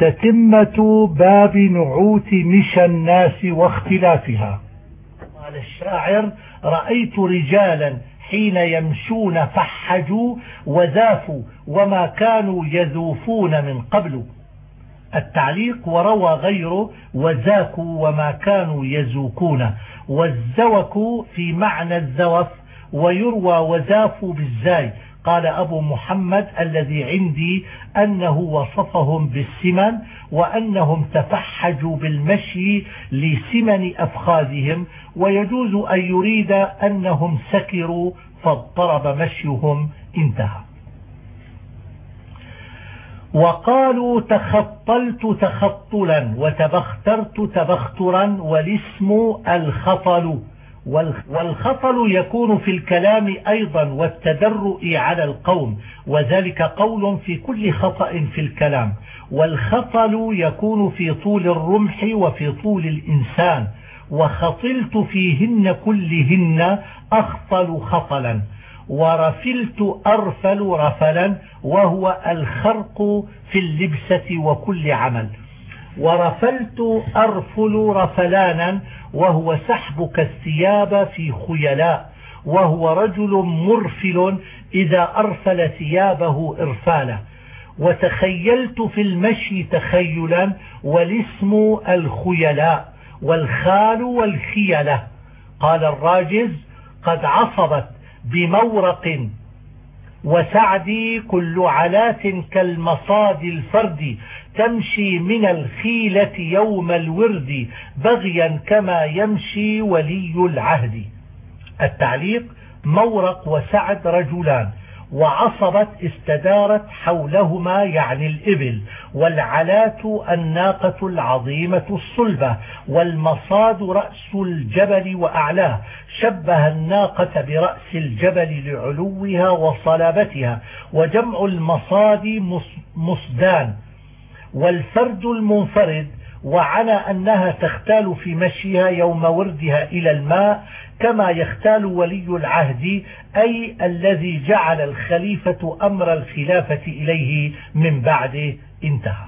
تتمة باب نعوت مشى الناس واختلافها. قال الشاعر: رأيت رجالا حين يمشون فحجوا وذافوا وما كانوا يذوفون من قبل. التعليق: وروى غيره: وزاكوا وما كانوا يزوكون. والزوك في معنى الزوف، ويروى وزافوا بالزاي. قال أبو محمد: الذي عندي أنه وصفهم بالسمن، وأنهم تفحجوا بالمشي لسمن أفخاذهم، ويجوز أن يريد أنهم سكروا فاضطرب مشيهم. انتهى. وقالوا: تخطلت تخطلا وتبخترت تبخترا، والاسم الخطل. والخطل يكون في الكلام أيضا والتدرؤ على القوم، وذلك قول في كل خطأ في الكلام. والخطل يكون في طول الرمح وفي طول الإنسان. وخطلت فيهن كلهن أخطل خطلا. ورفلت أرفل رفلا، وهو الخرق في اللبسة وكل عمل. ورفلت أرفل رفلانا، وهو سحبك الثياب في خيلاء، وهو رجل مرفل إذا أرفل ثيابه إرفالا. وتخيلت في المشي تخيلا، والاسم الخيلاء، والخال والخيلة. قال الراجز: قد عصبت بمورق وسعدي كل علات كالمصاد الفرد، تمشي من الخيلة يوم الورد، بغيا كما يمشي ولي العهد. التعليق: مورق وسعد رجلان، وعصبت استدارت حولهما يعني الإبل، والعلات الناقة العظيمة الصلبة، والمصاد رأس الجبل وأعلاه، شبه الناقة برأس الجبل لعلوها وصلابتها. وجمع المصاد مصدان. والفرد المنفرد، وعنى أنها تختال في مشيها يوم وردها إلى الماء كما يختال ولي العهد، أي الذي جعل الخليفة أمر الخلافة إليه من بعده. انتهى.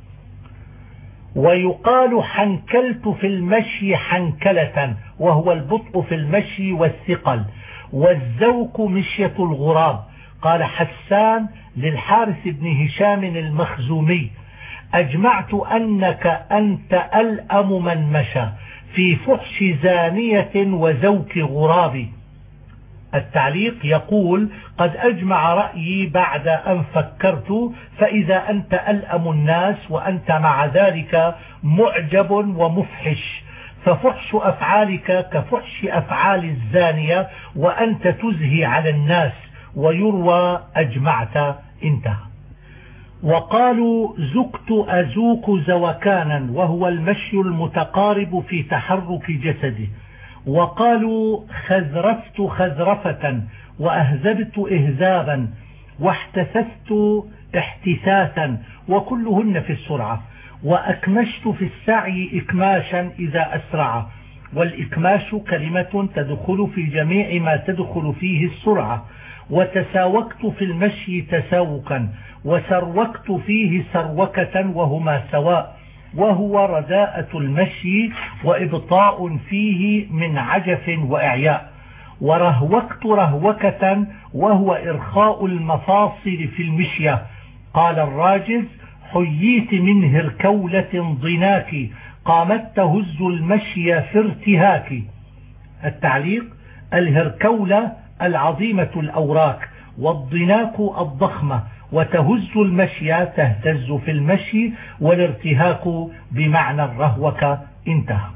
ويقال: حنكلت في المشي حنكلة، وهو البطء في المشي والثقل. والزوك مشية الغراب. قال حسان للحارث بن هشام المخزومي: أجمعت أنك أنت ألأم من مشى في فحش زانية وزوك غراب. التعليق يقول: قد أجمع رأيي بعد أن فكرت، فإذا أنت ألأم الناس وأنت مع ذلك معجب ومفحش، ففحش أفعالك كفحش أفعال الزانية، وأنت تزهي على الناس. ويروى: أجمعت. انتهى. وقالوا: زكت أزوك زوكانا، وهو المشي المتقارب في تحرك جسده. وقالوا: خذرفت خذرفة، وأهزبت إهزابا، واحتثثت احتثاثا، وكلهن في السرعة. وأكمشت في السعي إكماشا إذا أسرع. والإكماش كلمة تدخل في جميع ما تدخل فيه السرعة. وتساوكت في المشي تساوكا، وسروكت فيه سروكة، وهما سواء، وهو رداءة المشي وإبطاء فيه من عجف وإعياء. ورهوكت رهوكة، وهو إرخاء المفاصل في المشية. قال الراجز: حييت من هركولة ضناك، قامت تهز المشي في ارتهاك. التعليق: الهركولة العظيمة الأوراك، والضناك الضخمة، وتهز المشي تهتز في المشي، والارتهاك بمعنى الرهوكة. انتهى.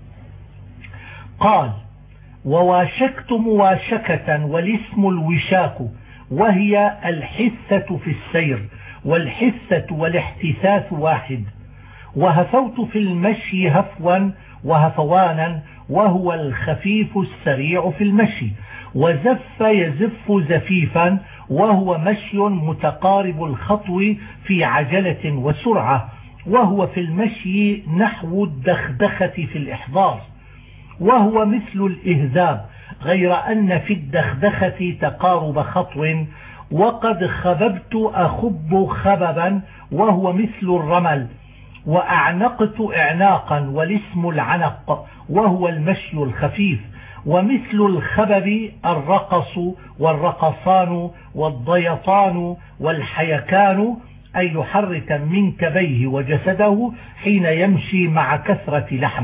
قال: وواشكت مواشكة، والاسم الوشاك، وهي الحثة في السير، والحثة والاحتثاث واحد. وهفوت في المشي هفوا وهفوانا، وهو الخفيف السريع في المشي. وزف يزف زفيفا، وهو مشي متقارب الخطو في عجلة وسرعة، وهو في المشي نحو الدخدخة في الإحضار، وهو مثل الإهذاب، غير أن في الدخدخة تقارب خطو. وقد خببت أخب خببا، وهو مثل الرمل. وأعنقت إعناقا والاسم العنق وهو المشي الخفيف. ومثل الخبب الرقص والرقصان والضيطان والحيكان، أي يحرك منكبيه وجسده حين يمشي مع كثرة لحم.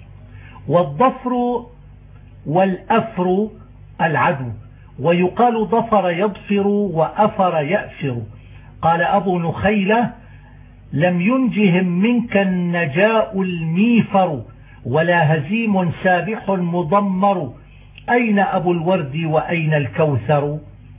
والضفر والأفر العدو، ويقال ضفر يضفر وأفر يأفر. قال أبو نخيلة: لم ينجهم منك النجاء الميفر، ولا هزيم سابح مضمر، أين أبو الورد وأين الكوثر؟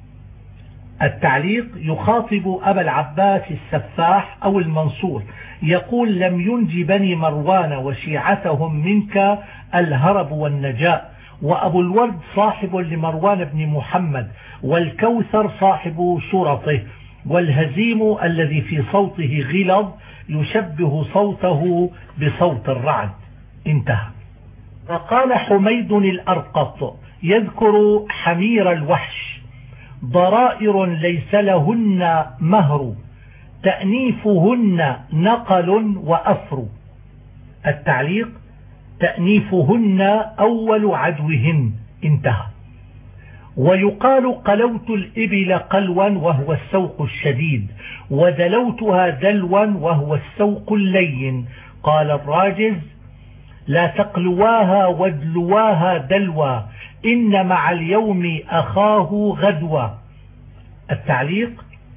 التعليق: يخاطب أبا العباس السفاح أو المنصور، يقول: لم ينج بني مروان وشيعتهم منك الهرب والنجاء. وأبو الورد صاحب لمروان بن محمد، والكوثر صاحب شرطه، والهزيم الذي في صوته غلظ يشبه صوته بصوت الرعد. انتهى. وقال حميد الأرقط يذكر حمير الوحش: ضرائر ليس لهن مهر، تأنيفهن نقل وأفر. التعليق: تأنيفهن أول عدوهن. انتهى. ويقال: قلوت الإبل قلوا وهو السوق الشديد، ودلوتها دلوا وهو السوق اللين. قال الراجز: لا تقلواها وادلواها دلوا، إن مع اليوم أخاه غدوا. التعليق: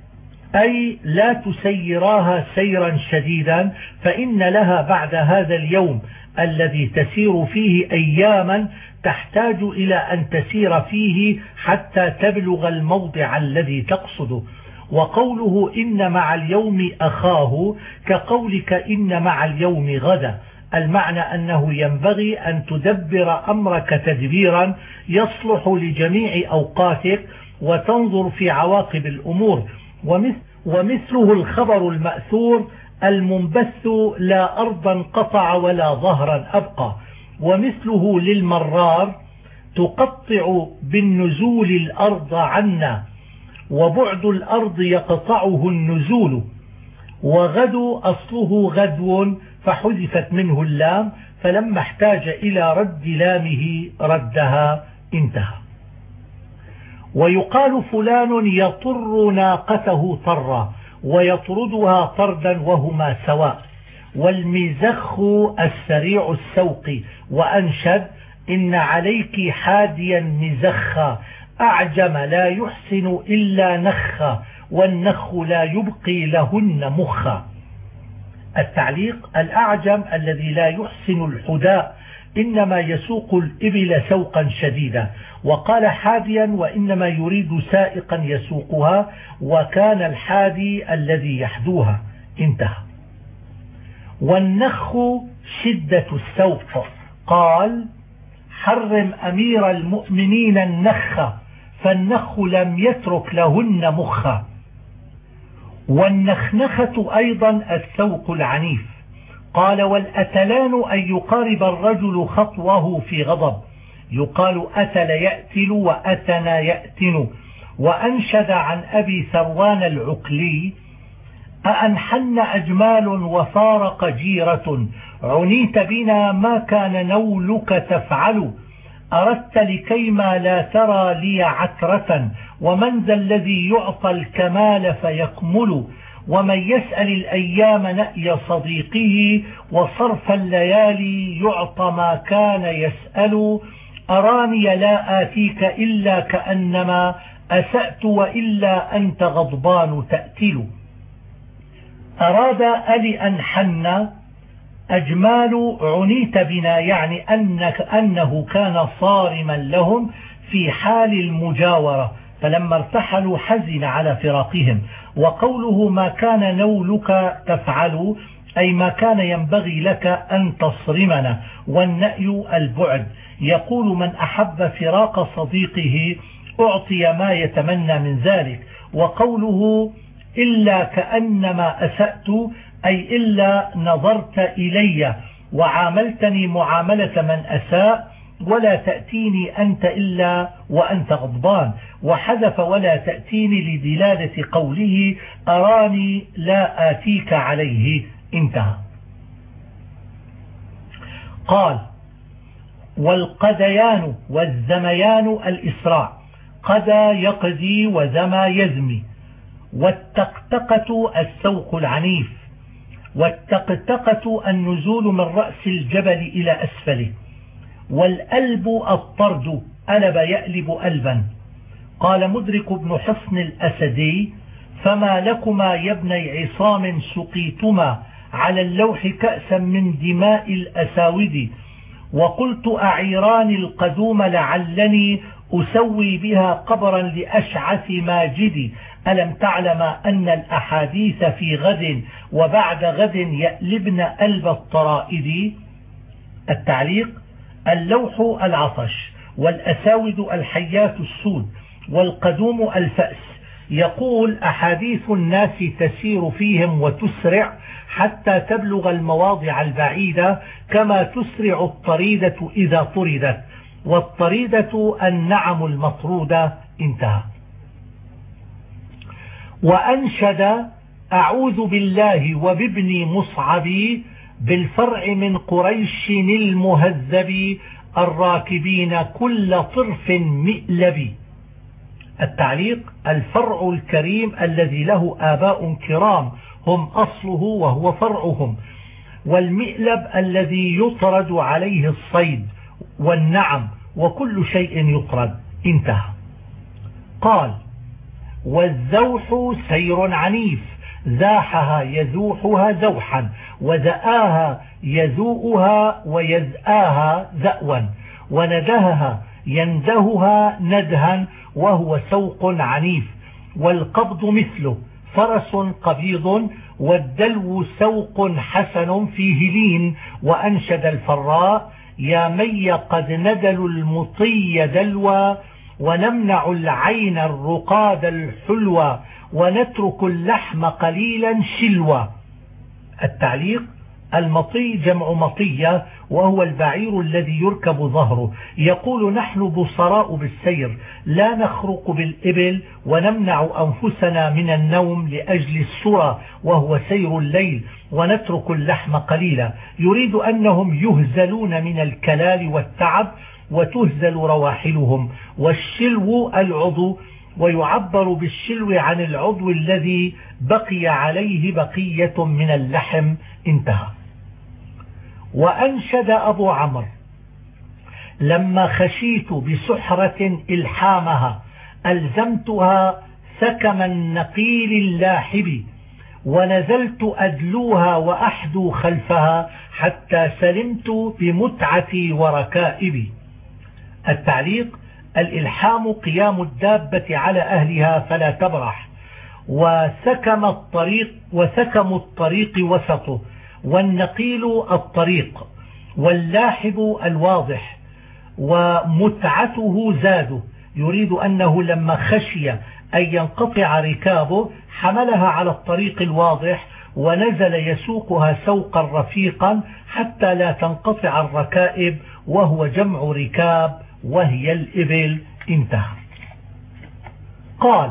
أي لا تسيراها سيرا شديدا، فإن لها بعد هذا اليوم الذي تسير فيه أياما تحتاج إلى أن تسير فيه حتى تبلغ الموضع الذي تقصده. وقوله إن مع اليوم أخاه كقولك إن مع اليوم غدا، المعنى أنه ينبغي أن تدبر أمرك تدبيرا يصلح لجميع أوقاتك وتنظر في عواقب الأمور. ومثله الخبر المأثور المنبث: لا أرضا قطع ولا ظهرا أبقى. ومثله للمرار: تقطع بالنزول الأرض عنا، وبعد الأرض يقطعه النزول. وغدو أصله غدو فحذفت منه اللام، فلما احتاج إلى رد لامه ردها. انتهى. ويقال: فلان يطر ناقته طرا، ويطردها طردا وهما سواء. والمزخ السريع السوق. وأنشد: إن عليك حاديا مزخا، أعجم لا يحسن إلا نخا، والنخ لا يبقي لهن مخا. التعليق: الأعجم الذي لا يحسن الحداء إنما يسوق الإبل سوقا شديدا. وقال حاديا: وإنما يريد سائقا يسوقها، وكان الحادي الذي يحدوها. انتهى. والنخ شدة السوق. قال: حرم أمير المؤمنين النخ، فالنخ لم يترك لهن مخا. والنخنخة أيضا السوق العنيف. قال: والأتلان أن يقارب الرجل خطوه في غضب، يقال أتل يأتل وأتنا يأتن. وأنشد عن أبي ثروان العقلي: أأنحن أجمال وفارق جيرة، عنيت بنا ما كان نولك تفعل، أردت لكيما لا ترى لي عثرة، ومن ذا الذي يعطى الكمال فيكمل، ومن يسأل الأيام نأي صديقه، وصرف الليالي يعطى ما كان يسأل، أراني لا آتيك إلا كأنما أسأت، وإلا أنت غضبان تأتل. أراد ألأنحن أجمال عنيت بنا، يعني أنه كان صارما لهم في حال المجاورة، فلما ارتحلوا حزن على فراقهم. وقوله ما كان نولك تفعل، أي ما كان ينبغي لك أن تصرمنا، والنأي البعد. يقول: من أحب فراق صديقه أعطي ما يتمنى من ذلك. وقوله إلا كأنما أسأت، أي إلا نظرت إلي وعاملتني معاملة من أساء، ولا تأتيني أنت إلا وأنت غضبان. وحذف ولا تأتيني لدلالة قوله أراني لا آتيك عليه. انتهى. قال والقديان والزميان الإسراع، قدى يقدي وزمى يزمي. والتقتقة السوق العنيف، والتقتقة النزول من رأس الجبل إلى أسفله. والألب الطرد، ألب يألب ألبا. قال مدرك بن حصن الأسدي فما لكما يا ابني عصام سقيتما على اللوح كأسا من دماء الأساود، وقلت أعيران القدوم لعلني أسوي بها قبرا لأشعث ماجد، ألم تعلم أن الأحاديث في غد وبعد غد يألبن ألب الطرائد. التعليق: اللوح العطش، والأساود الحيات السود، والقدوم الفأس. يقول أحاديث الناس تسير فيهم وتسرع حتى تبلغ المواضع البعيدة، كما تسرع الطريدة إذا طردت، والطريدة النعم المطرودة. انتهى. وأنشد أعوذ بالله وبابن مصعب بالفرع من قريش المهذب الراكبين كل طرف مئلب. التعليق: الفرع الكريم الذي له آباء كرام هم أصله وهو فرعهم، والمئلب الذي يطرد عليه الصيد والنعم وكل شيء يطرد. انتهى. قال والزوح سير عنيف، زاحها يزوحها زوحا، وزآها يزوؤها ويزآها زأوا، وندهها يندهها ندها، وهو سوق عنيف. والقبض مثله فرس قبيض، والدلو سوق حسن فيه لين. وأنشد الفراء يا مي قد ندلوا المطي دلوى، ونمنع العين الرقاد الحلوى، ونترك اللحم قليلا شلوى. التعليق: المطي جمع مطية، وهو البعير الذي يركب ظهره. يقول نحن بصراء بالسير، لا نخرق بالإبل، ونمنع أنفسنا من النوم لأجل السرى وهو سير الليل، ونترك اللحم قليلا. يريد أنهم يهزلون من الكلال والتعب وتهزل رواحلهم. والشلو العضو، ويعبر بالشلو عن العضو الذي بقي عليه بقية من اللحم. انتهى. وأنشد أبو عمرو لما خشيت بسحرة إلحامها ألزمتها سكم النقيل اللاحب، ونزلت أدلوها وأحدو خلفها حتى سلمت بمتعتي وركائبي. التعليق: الإلحام قيام الدابة على أهلها فلا تبرح. وسكم الطريق وسطه، والنقيل الطريق، واللاحب الواضح، ومتعته زاده. يريد أنه لما خشي أن ينقطع ركابه حملها على الطريق الواضح، ونزل يسوقها سوقا رفيقا حتى لا تنقطع الركائب، وهو جمع ركاب وهي الإبل. انتهى. قال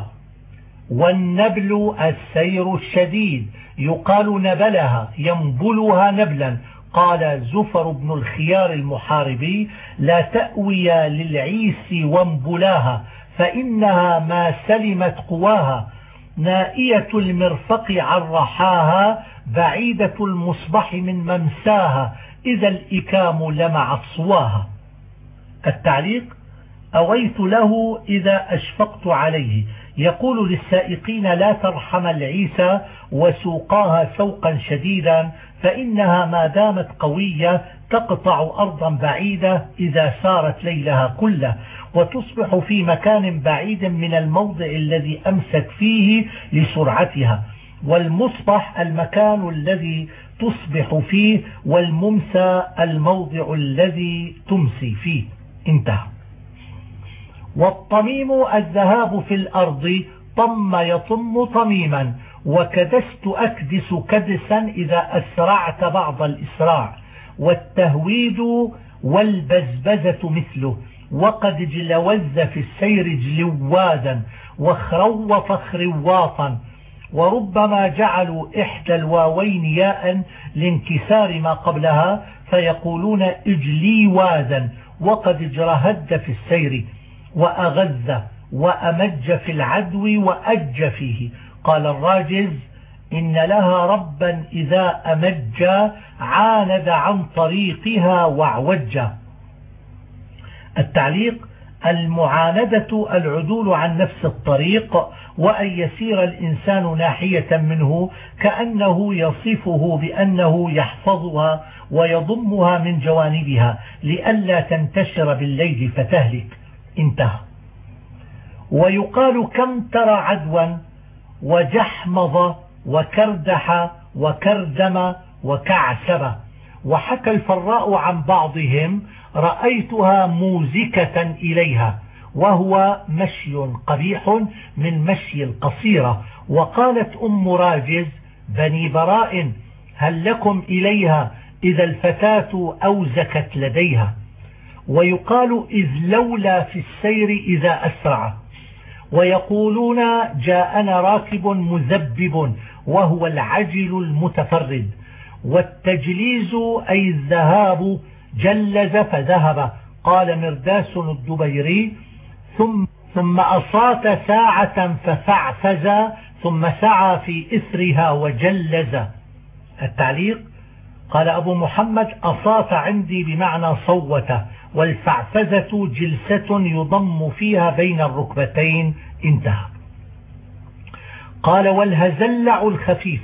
والنبل السير الشديد، يقال نبلها ينبلها نبلا. قال زفر بن الخيار المحاربي لا تأوي للعيس وانبلاها، فإنها ما سلمت قواها، نائية المرفق عن رحاها، بعيدة المصبح من ممساها، إذا الإكام لمعت صواها. التعليق: أويت له إذا أشفقت عليه. يقول للسائقين لا ترحم العيسى وسوقاها سوقا شديدا، فإنها ما دامت قوية تقطع أرضا بعيدة إذا سارت ليلها كله، وتصبح في مكان بعيد من الموضع الذي أمست فيه لسرعتها. والمصبح المكان الذي تصبح فيه، والممسى الموضع الذي تمسي فيه. انتهى. والطميم الذهاب في الأرض، طم يطم طميما، وكدست أكدس كدسا إذا أسرعت بعض الإسراع. والتهويد والبزبزة مثله، وقد جلوز في السير جلوادا، وخروف خرواطا. وربما جعلوا إحدى الواوين ياء لانكسار ما قبلها فيقولون اجليواذا، وقد اجرهد في السير، وأغذ وأمج في العدو وأج فيه. قال الراجز: إن لها ربا إذا أمج عاند عن طريقها واعوج. التعليق: المعاندة العدول عن نفس الطريق، وأن يسير الإنسان ناحية منه كأنه يصفه بأنه يحفظها ويضمها من جوانبها لئلا تنتشر بالليل فتهلك. انتهى. ويقال كم ترى عدوا وجحمض وكردح وكردم وكعسب. وحكى الفراء عن بعضهم: رأيتها موزكة إليها، وهو مشي قبيح من مشي القصيرة. وقالت أم راجز: بني براء هل لكم إليها إذا الفتاة أوزكت لديها. ويقال إذ لولا في السير إذا أسرع. ويقولون جاءنا راكب مذبب، وهو العجل المتفرد. والتجليز أي الذهاب، جلز فذهب. قال مرداس الدبيري: ثم أصات ساعة ففعفز، ثم سعى في إثرها وجلز. التعليق: قال أبو محمد: أصات عندي بمعنى صوت، والفعفزة جلسة يضم فيها بين الركبتين. انتهى. قال: والهزلع الخفيف،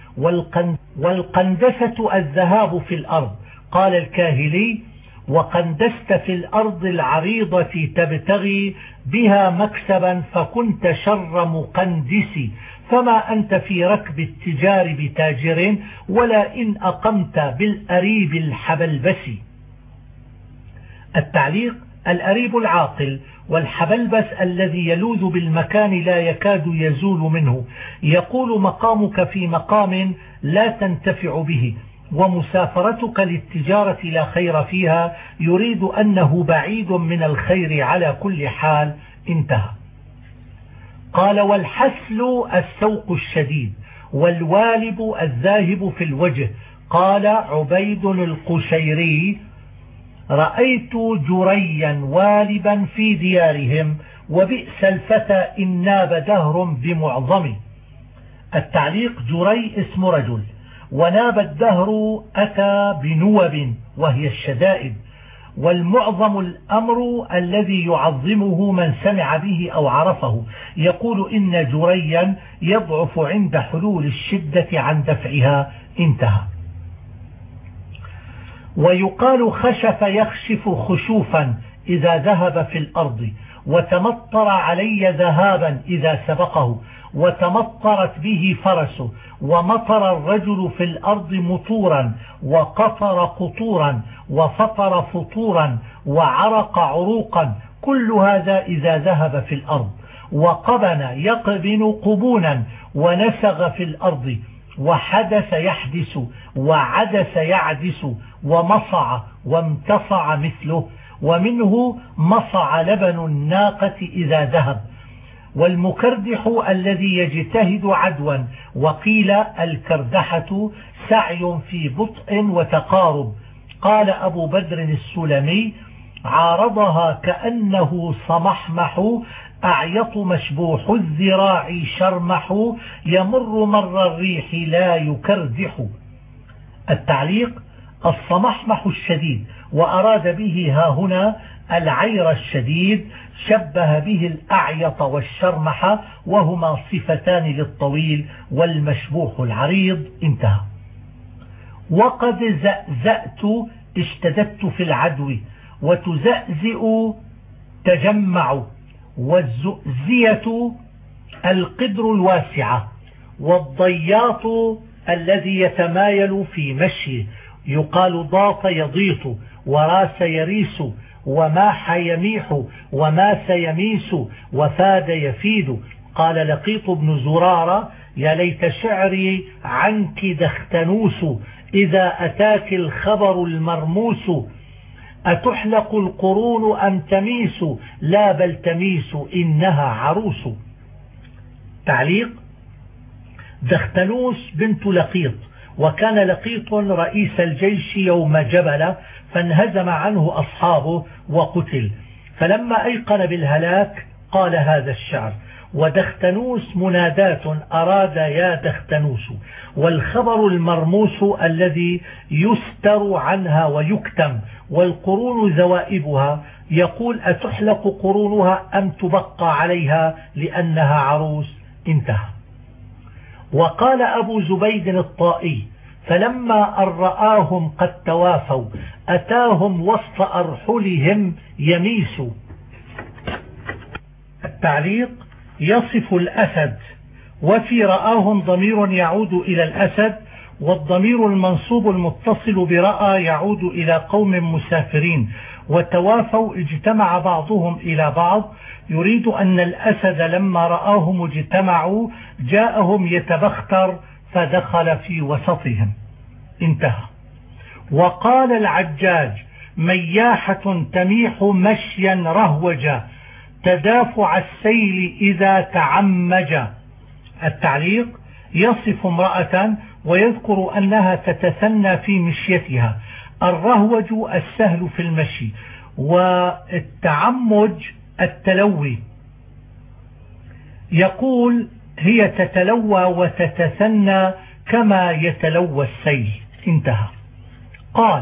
والقندسة الذهاب في الأرض. قال الكاهلي: وقندست في الأرض العريضة تبتغي بها مكسبا فكنت شر مقندس، فما أنت في ركب التجار بتاجر، ولا إن أقمت بالأريب الحبلبس. التعليق: الأريب العاقل، والحبلبس الذي يلوذ بالمكان لا يكاد يزول منه. يقول: مقامك في مقام لا تنتفع به، ومسافرتك للتجارة لا خير فيها، يريد أنه بعيد من الخير على كل حال. انتهى. قال: والحسل السوق الشديد، والوالب الذاهب في الوجه. قال عبيد القشيري: رأيت جريا والبا في ديارهم، وبئس الفتى إن ناب دهر بمعظم. التعليق: جري اسم رجل، وناب الدهر أتى بنوب وهي الشدائد. والمعظم الأمر الذي يعظمه من سمع به أو عرفه. يقول: إن جريا يضعف عند حلول الشدة عن دفعها. انتهى. ويقال: خشف يخشف خشوفا إذا ذهب في الأرض، وتمطر علي ذهابا إذا سبقه، وتمطرت به فرسه، ومطر الرجل في الأرض مطورا، وقطر قطورا، وفطر فطورا، وعرق عروقا. كل هذا إذا ذهب في الأرض. وقبن يقبن قبونا، ونسغ في الأرض، وحدث يحدث، وعدس يعدس، ومصع وامتصع مثله. ومنه مصع لبن الناقة إذا ذهب. والمكردح الذي يجتهد عدوا. وقيل: الكردحة سعي في بطء وتقارب. قال أبو بدر السلمي: عارضها كأنه صمحمح، أعيط مشبوح الذراع شرمح، يمر مر الريح لا يكردح. التعليق: الصمحمح الشديد، وأراد به ها هنا العير الشديد، شبه به الأعيط والشرمح، وهما صفتان للطويل والمشبوح العريض. انتهى. وقد زأزأت اشتددت في العدو، وتزأزئ تجمع. والزؤزية القدر الواسعة، والضياط الذي يتمايل في مشيه. يقال: ضاط يضيط، وراس يريس، وماح يميح، وماس يميس، وفاد يفيد. قال لقيط بن زرارة: يا ليت شعري عنك دختنوس، إذا أتاك الخبر المرموس، أتحلق القرون أم تميس، لا بل تميس إنها عروس. تعليق: دختنوس بنت لقيط، وكان لقيط رئيس الجيش يوم جبل، فانهزم عنه أصحابه وقتل. فلما أيقن بالهلاك قال هذا الشعر: ودختنوس منادات أراد يا دختنوس، والخبر المرموس الذي يستر عنها ويكتم، والقرون ذوائبها، يقول أتحلق قرونها أم تبقى عليها لأنها عروس. انتهى. وقال أبو زبيد الطائي: فلما أن رآهم قد توافوا أتاهم وسط أرحلهم يميس. التعليق: يصف الأسد، وفي رآهم ضمير يعود إلى الأسد، والضمير المنصوب المتصل برأى يعود إلى قوم مسافرين، وتوافوا اجتمع بعضهم إلى بعض، يريد أن الأسد لما رآهم اجتمعوا جاءهم يتبختر فدخل في وسطهم. انتهى. وقال العجاج: مياحة تميح مشيا رهوجا، تدافع السيل إذا تعمج. التعليق: يصف امرأة ويذكر أنها تتثنى في مشيتها. الرهوج السهل في المشي، والتعمج التلوي. يقول: هي تتلوى وتتثنى كما يتلوى السيل. انتهى. قال: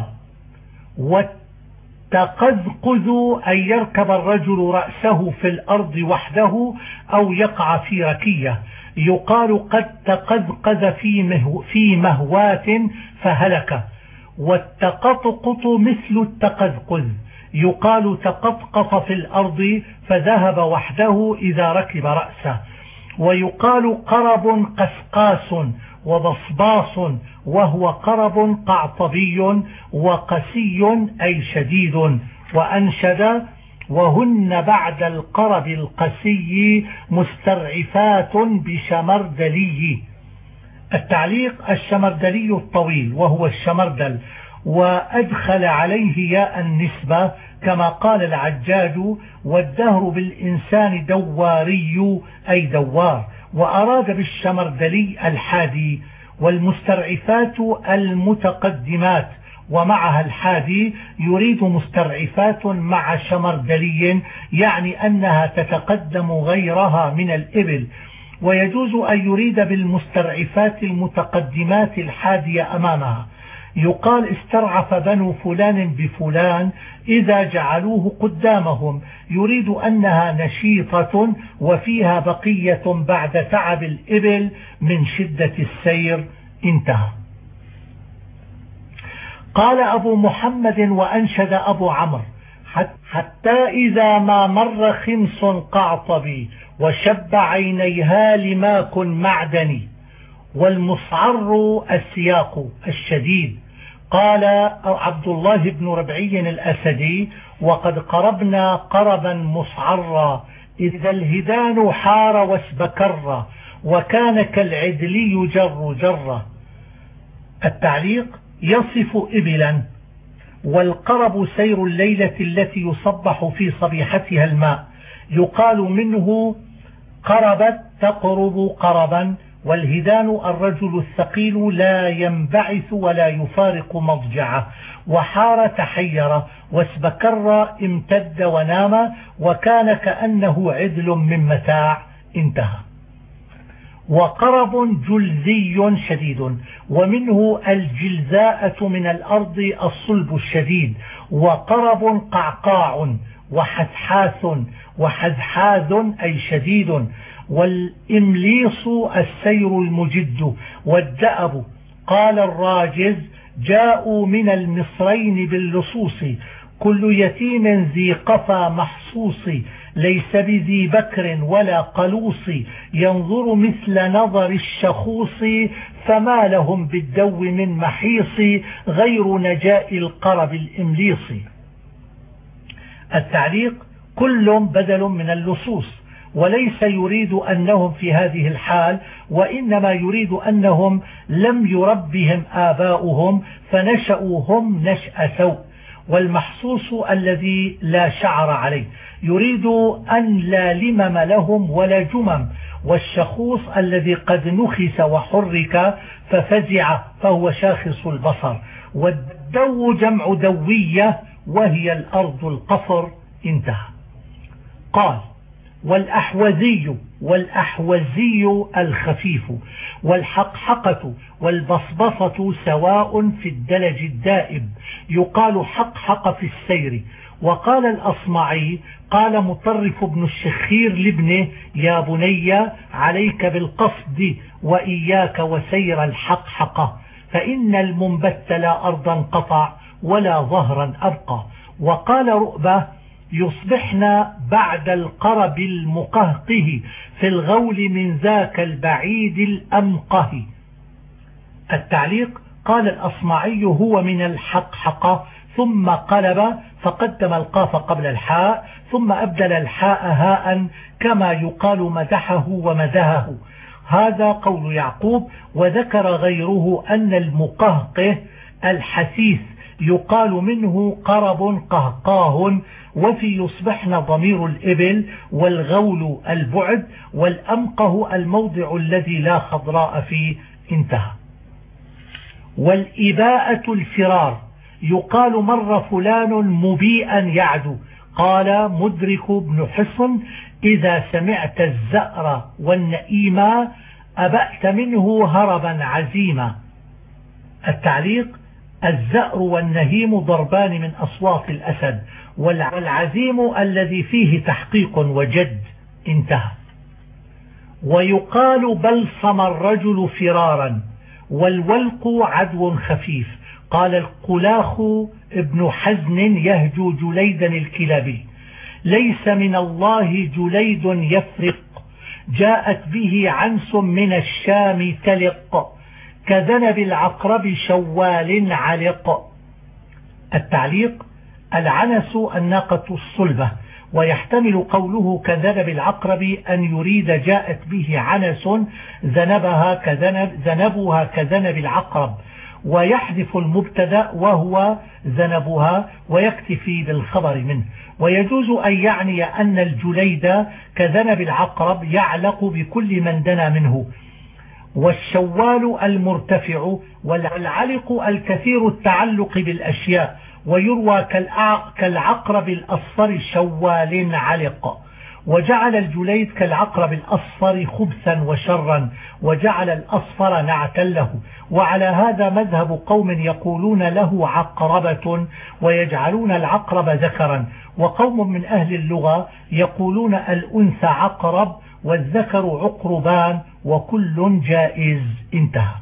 والتقذقذ أن يركب الرجل رأسه في الأرض وحده أو يقع في ركية، يقال قد تقذقذ في مهوات فهلك. والتقطقط مثل التقذقذ، يقال تقطقط في الأرض فذهب وحده إذا ركب رأسه. ويقال قرب قسقاس وبصباص، وهو قرب قعطبي وقسي أي شديد. وأنشد: وهن بعد القرب القسي مسترعفات بشمردلي. التعليق: الشمردلي الطويل وهو الشمردل، وأدخل عليه ياء النسبة كما قال العجاج: والدهر بالإنسان دواري أي دوار، وأراد بالشمردلي الحادي. والمسترعفات المتقدمات، ومعها الحادي، يريد مسترعفات مع شمردلي، يعني أنها تتقدم غيرها من الإبل. ويجوز أن يريد بالمسترعفات المتقدمات الحادية أمامها. يقال استرعف بنو فلان بفلان إذا جعلوه قدامهم، يريد أنها نشيطة وفيها بقية بعد تعب الإبل من شدة السير. انتهى. قال أبو محمد: وأنشد أبو عمرو: حتى إذا ما مر خمس قعطبي وشب عينيها لماك معدني. والمصعر السياق الشديد. قال عبد الله بن ربعي الأسدي: وقد قربنا قربا مصعرا، إذا الهدان حار واسبكر، وكان كالعدلي جر جرة. التعليق: يصف إبلا. والقرب سير الليلة التي يصبح في صبيحتها الماء، يقال منه قربت تقرب قربا. والهدان الرجل الثقيل لا ينبعث ولا يفارق مضجعه. وحار تحير، واسبكر امتد ونام، وكان كأنه عدل من متاع. انتهى. وقرب جلزي شديد، ومنه الجلزاءة من الأرض الصلب الشديد. وقرب قعقاع وحثحاث وحذحاذ أي شديد. والإمليص السير المجد والدأب. قال الراجز: جاءوا من المصرين باللصوص، كل يتيم ذي قفا محصوص، ليس بذي بكر ولا قلوص، ينظر مثل نظر الشخوص، فما لهم بالدو من محيص، غير نجاء القرب الإمليص. التعليق: كل بدل من اللصوص، وليس يريد أنهم في هذه الحال، وإنما يريد أنهم لم يربهم آباؤهم فنشأوا هم نشأ سوء. والمحصوص الذي لا شعر عليه، يريد أن لا لمم لهم ولا جمم، والشخوص الذي قد نخس وحرك ففزع فهو شاخص البصر. والدو جمع دوية وهي الأرض القصر. انتهى. قال: والأحوزي الخفيف والحقحقة والبصبصة سواء في الدلج الدائب، يقال حقحق في السير. وقال الأصمعي: قال مطرف بن الشخير لابنه: يا بني عليك بالقصد وإياك وسير الحقحقة، فإن المنبت لا أرضا قطع ولا ظهرا أبقى. وقال رؤبة: يصبحن بعد القرب المقهقه في الغول من ذاك البعيد الأمقه. التعليق: قال الأصمعي: هو من الحقحقة، ثم قلب فقدم القاف قبل الحاء، ثم أبدل الحاء هاء كما يقال مدحه ومدهه. هذا قول يعقوب. وذكر غيره أن المقهقه الحسيس يقال منه قرب قهقاه، وفي يصبحن ضمير الإبل، والغول البعد، والأمقه الموضع الذي لا خضراء فيه. انتهى. والإباءة الفرار، يقال مر فلان مبيئا يعدو. قال مدرك بن حصن: إذا سمعت الزأر والنئيما أبأت منه هربا عزيما. التعليق: الزأر والنهيم ضربان من أصوات الأسد، والعزيم الذي فيه تحقيق وجد. انتهى. ويقال بلصم الرجل فرارا، والولق عدو خفيف. قال القلاخ ابن حزن يهجو جليدا الكلابي: ليس من الله جليد يفرق، جاءت به عنس من الشام تلق، كذنب العقرب شوال علق. التعليق: العنس الناقة الصلبة، ويحتمل قوله كذنب العقرب أن يريد جاءت به عنس ذنبها كذنب العقرب، ويحذف المبتدا وهو ذنبها ويكتفي بالخبر منه. ويجوز أن يعني أن الجليد كذنب العقرب يعلق بكل من دنا منه. والشوال المرتفع، والعلق الكثير التعلق بالأشياء، ويروى كالعقرب الأصفر شوال علق. وجعل الجليد كالعقرب الأصفر خبثا وشرا، وجعل الأصفر نعتا له. وعلى هذا مذهب قوم يقولون له عقربة ويجعلون العقرب ذكرا، وقوم من أهل اللغة يقولون الأنثى عقرب والذكر عقربان، وكل جائز. انتهى.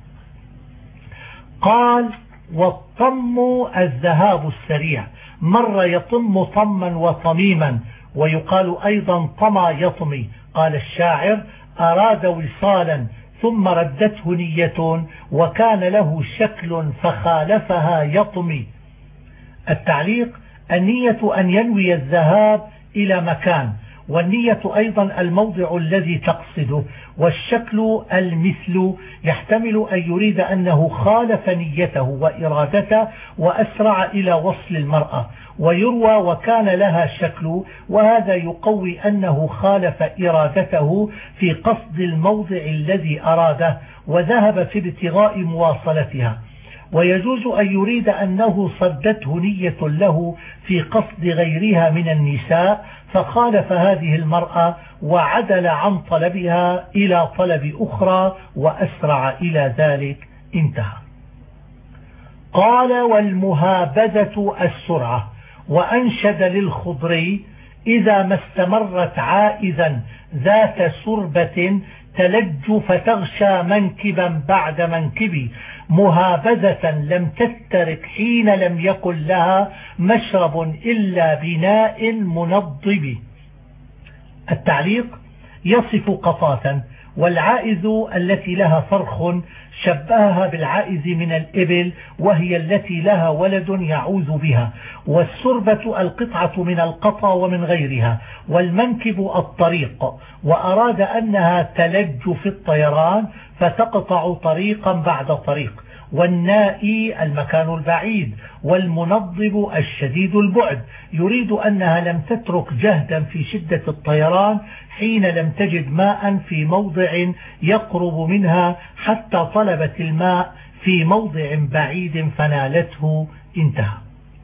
قال: والطم الذهاب السريع، مر يطم طما وطميما، ويقال أيضا طمى يطمي. قال الشاعر: أراد وصالا ثم ردته نية، وكان له شكل فخالفها يطمي. التعليق: النية أن ينوي الذهاب إلى مكان، والنية أيضا الموضع الذي تقصده. والشكل المثل يحتمل أن يريد أنه خالف نيته وإرادته وأسرع إلى وصل المرأة. ويروى وكان لها شكل، وهذا يقوي أنه خالف إرادته في قصد الموضع الذي أراده وذهب في ابتغاء مواصلتها. ويجوز أن يريد أنه صدته نية له في قصد غيرها من النساء، فخالف هذه المرأة وعدل عن طلبها إلى طلب أخرى وأسرع إلى ذلك. انتهى. قال: والمهابذة السرعة. وأنشد للخضري: إذا ما استمرت عائذا ذات سربة تلج فتغشى منكبا بعد منكبي، مهابذة لم تترك حين لم يكن لها مشرب إلا بناء منضب. التعليق: يصف قطاة، والعائذ التي لها فرخ شبهها بالعائذ من الإبل، وهي التي لها ولد يعوذ بها. والسربة القطعة من القطا ومن غيرها. والمنكب الطريق، وأراد أنها تلج في الطيران فتقطع طريقا بعد طريق. والنائي المكان البعيد، والمنضب الشديد البعد. يريد أنها لم تترك جهدا في شدة الطيران حين لم تجد ماء في موضع يقرب منها حتى طلبت الماء في موضع بعيد فنالته. انتهى.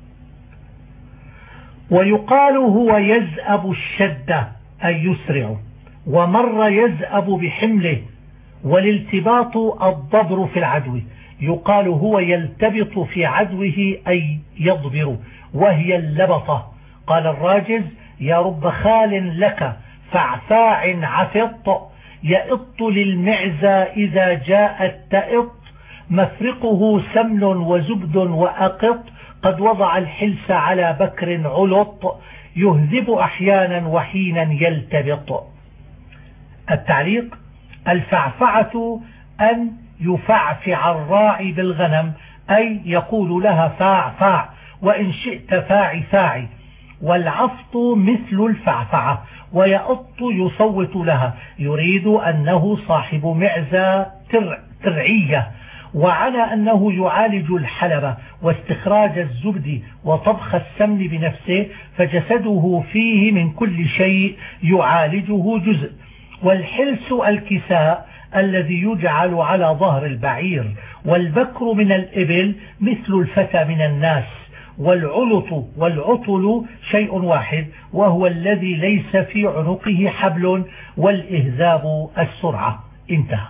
ويقال هو يزأب الشدة أي يسرع، ومر يزأب بحمله، والالتباط الضبر في العدو. يقال هو يلتبط في عدوه أي يضبر، وهي اللبطة. قال الراجز: يا رب خال لك فعفاع عفط، يئط للمعزى إذا جاء التئط، مفرقه سمن وزبد وأقط، قد وضع الحلس على بكر علط، يهذب أحيانا وحينا يلتبط. التعليق: الفعفعة أن يفعفع الراعي بالغنم، أي يقول لها فاع فاع، وإن شئت فاعي فاعي. والعفط مثل الفعفعة، ويأط يصوت لها، يريد أنه صاحب معزة ترعية، وعلى أنه يعالج الحلبة واستخراج الزبد وطبخ السمن بنفسه، فجسده فيه من كل شيء يعالجه جزء. والحلس الكساء الذي يجعل على ظهر البعير، والبكر من الإبل مثل الفتى من الناس. والعلط والعطل شيء واحد، وهو الذي ليس في عنقه حبل، والإهذاب السرعة. انتهى.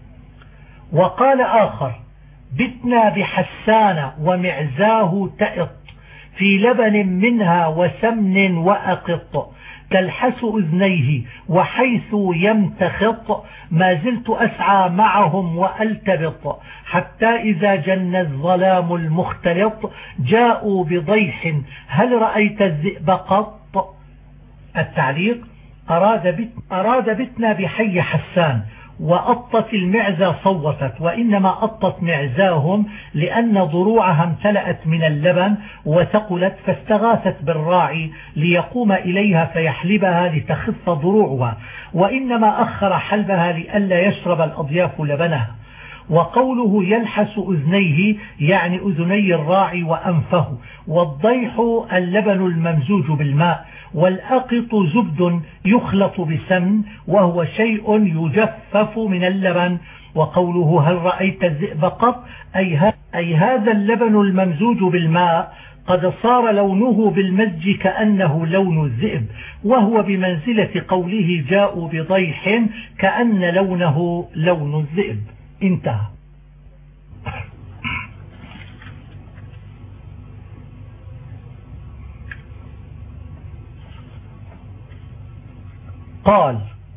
وقال آخر: بتنا بحسان ومعزاه تئط، في لبن منها وسمن وأقط، تلحس أذنيه وحيث يمتخط، ما زلت أسعى معهم وألتبط، حتى إذا جن الظلام المختلط، جاءوا بضيح هل رأيت الذئب قط. التعليق: أراد بتنا بحي حسان، وأطت المعزة صوتت، وإنما أطت معزاهم لأن ضروعها امتلأت من اللبن وثقلت، فاستغاثت بالراعي ليقوم إليها فيحلبها لتخف ضروعها، وإنما أخر حلبها لئلا يشرب الأضياف لبنها. وقوله يلحس أذنيه يعني أذني الراعي وأنفه. والضيح اللبن الممزوج بالماء. والأقط زبد يخلط بسمن، وهو شيء يجفف من اللبن. وقوله هل رأيت الذئب قط أي هذا اللبن الممزوج بالماء قد صار لونه بالمزج كأنه لون الذئب، وهو بمنزلة قوله جاءوا بضيح كأن لونه لون الذئب. انتهى. قال: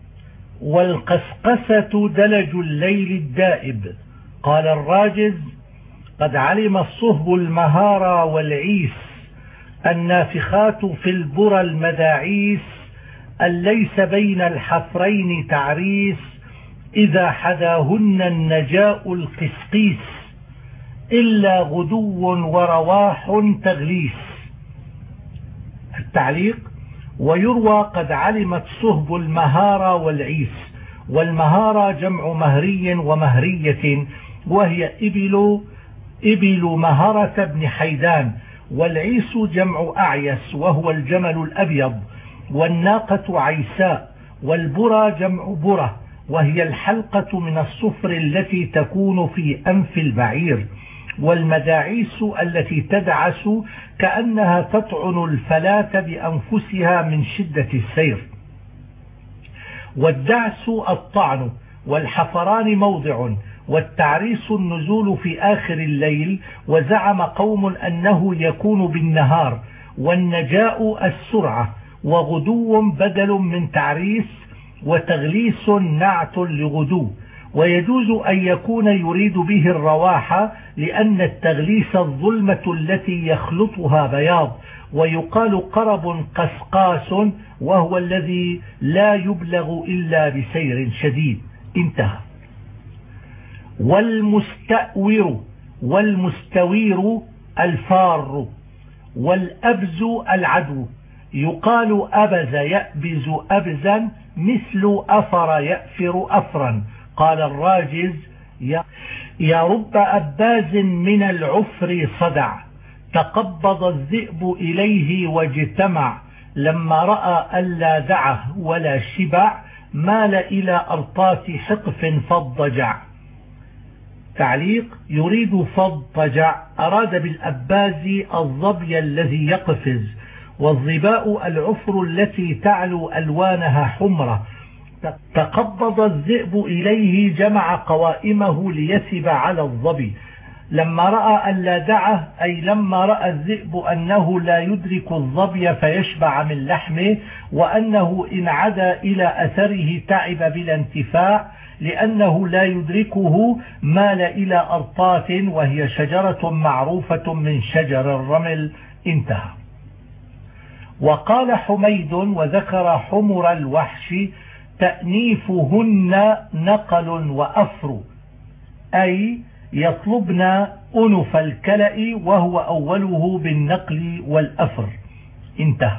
والقسقسة دلج الليل الدائب. قال الراجز: قد علم الصهب المهارى والعيس، النافخات في البرى المداعيس، أن ليس بين الحفرين تعريس، إذا حذاهن النجاء القسقيس، إلا غدو ورواح تغليس. التعليق: ويروى قد علمت صهب المهارى والعيس. والمهارى جمع مهري ومهرية، وهي إبل مهرة بن حيدان. والعيس جمع أعيس، وهو الجمل الأبيض. والناقة عيساء. والبرى جمع برة، وهي الحلقة من الصفر التي تكون في أنف البعير. والمداعيس التي تدعس كأنها تطعن الفلاة بأنفسها من شدة السير. والدعس الطعن. والحفران موضع. والتعريس النزول في آخر الليل، وزعم قوم أنه يكون بالنهار. والنجاء السرعة. وغدو بدل من تعريس، وتغليس نعت لغدو. ويجوز أن يكون يريد به الرواحة، لأن التغليس الظلمة التي يخلطها بياض. ويقال قرب قسقاس، وهو الذي لا يبلغ إلا بسير شديد. انتهى. والمستوير الفار. والأبز العدو. يقال أبز يأبز أبزا، مثل أفر يأفر أفرا. قال الراجز: يا رب أباز من العفر صدع، تقبض الذئب إليه واجتمع، لما رأى ألا دعه ولا شبع، مال إلى أرطات حقف فاضطجع. تعليق: يريد فاضطجع أراد بالأباز الظبي الذي يقفز، والظباء العفر التي تعلو ألوانها حمرة. تقبض الذئب إليه جمع قوائمه ليثب على الظبي. لما رأى ألا دعه أي لما رأى الذئب أنه لا يدرك الظبي فيشبع من لحمه، وأنه إن عدا إلى أثره تعب بلا انتفاع لأنه لا يدركه، مال إلى أرطات وهي شجرة معروفة من شجر الرمل. انتهى. وقال حميد وذكر حمر الوحش تأنيفهن نقل وأفر، أي يطلبن أنف الكلأ وهو أوله بالنقل والأفر. انتهى.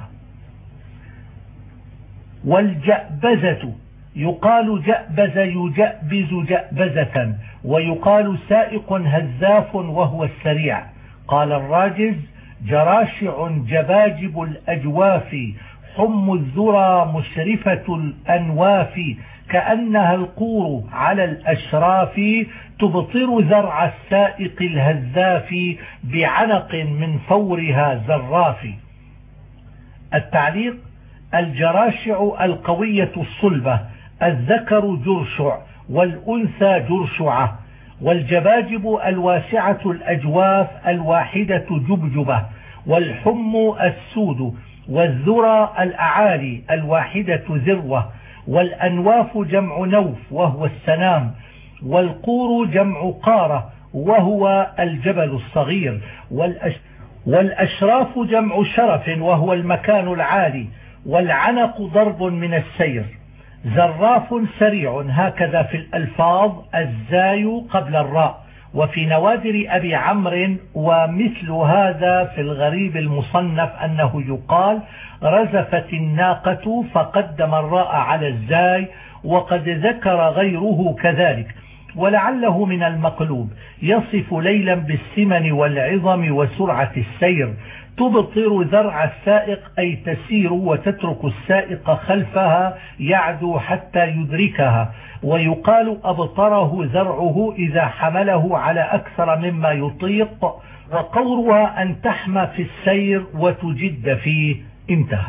والجأبزة يقال جأبز يجأبز جأبزة، ويقال سائق هزاف وهو السريع. قال الراجز: جراشع جباجب الأجواف، حم الذرى مشرفة الأنواف، كأنها القور على الأشراف، تبطر ذرع السائق الهزاف، بعنق من فورها زراف. التعليق: الجراشع القوية الصلبة، الذكر جرشع والأنثى جرشعة، والجباجب الواسعة الأجواف الواحدة جبجبة، والحم السود، والذرى الأعالي الواحدة ذروة، والأنواف جمع نوف وهو السنام، والقور جمع قارة وهو الجبل الصغير، والأشراف جمع شرف وهو المكان العالي، والعنق ضرب من السير. زراف سريع، هكذا في الألفاظ الزاي قبل الراء. وفي نوادر أبي عمرو ومثل هذا في الغريب المصنف أنه يقال رزفت الناقة فقدم الراء على الزاي، وقد ذكر غيره كذلك. ولعله من المقلوب يصف ليلا بالسمن والعظم وسرعة السير. تبطر ذرع السائق أي تسير وتترك السائق خلفها يعدو حتى يدركها. ويقال أبطره ذرعه إذا حمله على أكثر مما يطيق، وقورها أن تحمى في السير وتجد فيه. انتهى.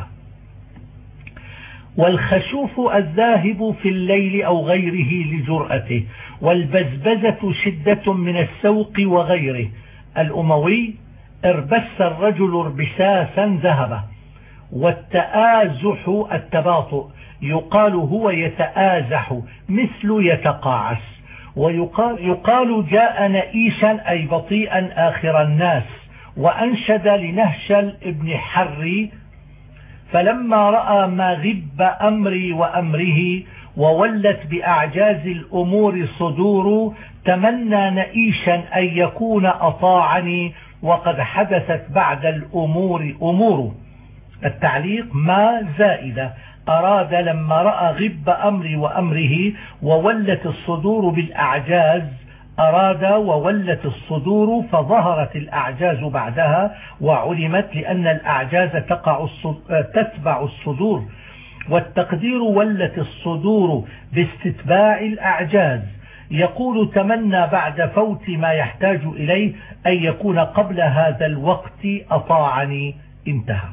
والخشوف الذاهب في الليل أو غيره لجرأته، والبزبزة شدة من السوق وغيره. الأموي: اربس الرجل اربساسا ذهبه. والتآزح التباطؤ، يقال هو يتآزح مثل يتقاعس. ويقال جاء نئيشا أي بطيئا آخر الناس. وأنشد لنهشل ابن حري: فلما رأى ما غب أمري وأمره، وولت بأعجاز الأمور صدور، تمنى نئيشا أن يكون أطاعني، وقد حدثت بعد الأمور أمور. التعليق: ما زائدة، أراد لما رأى غب أمري وأمره وولت الصدور بالأعجاز، أراد وولت الصدور فظهرت الأعجاز بعدها، وعلمت لأن الأعجاز تتبع الصدور. والتقدير: ولت الصدور باستتباع الأعجاز. يقول: تمنى بعد فوت ما يحتاج إليه أن يكون قبل هذا الوقت أطاعني. انتهى.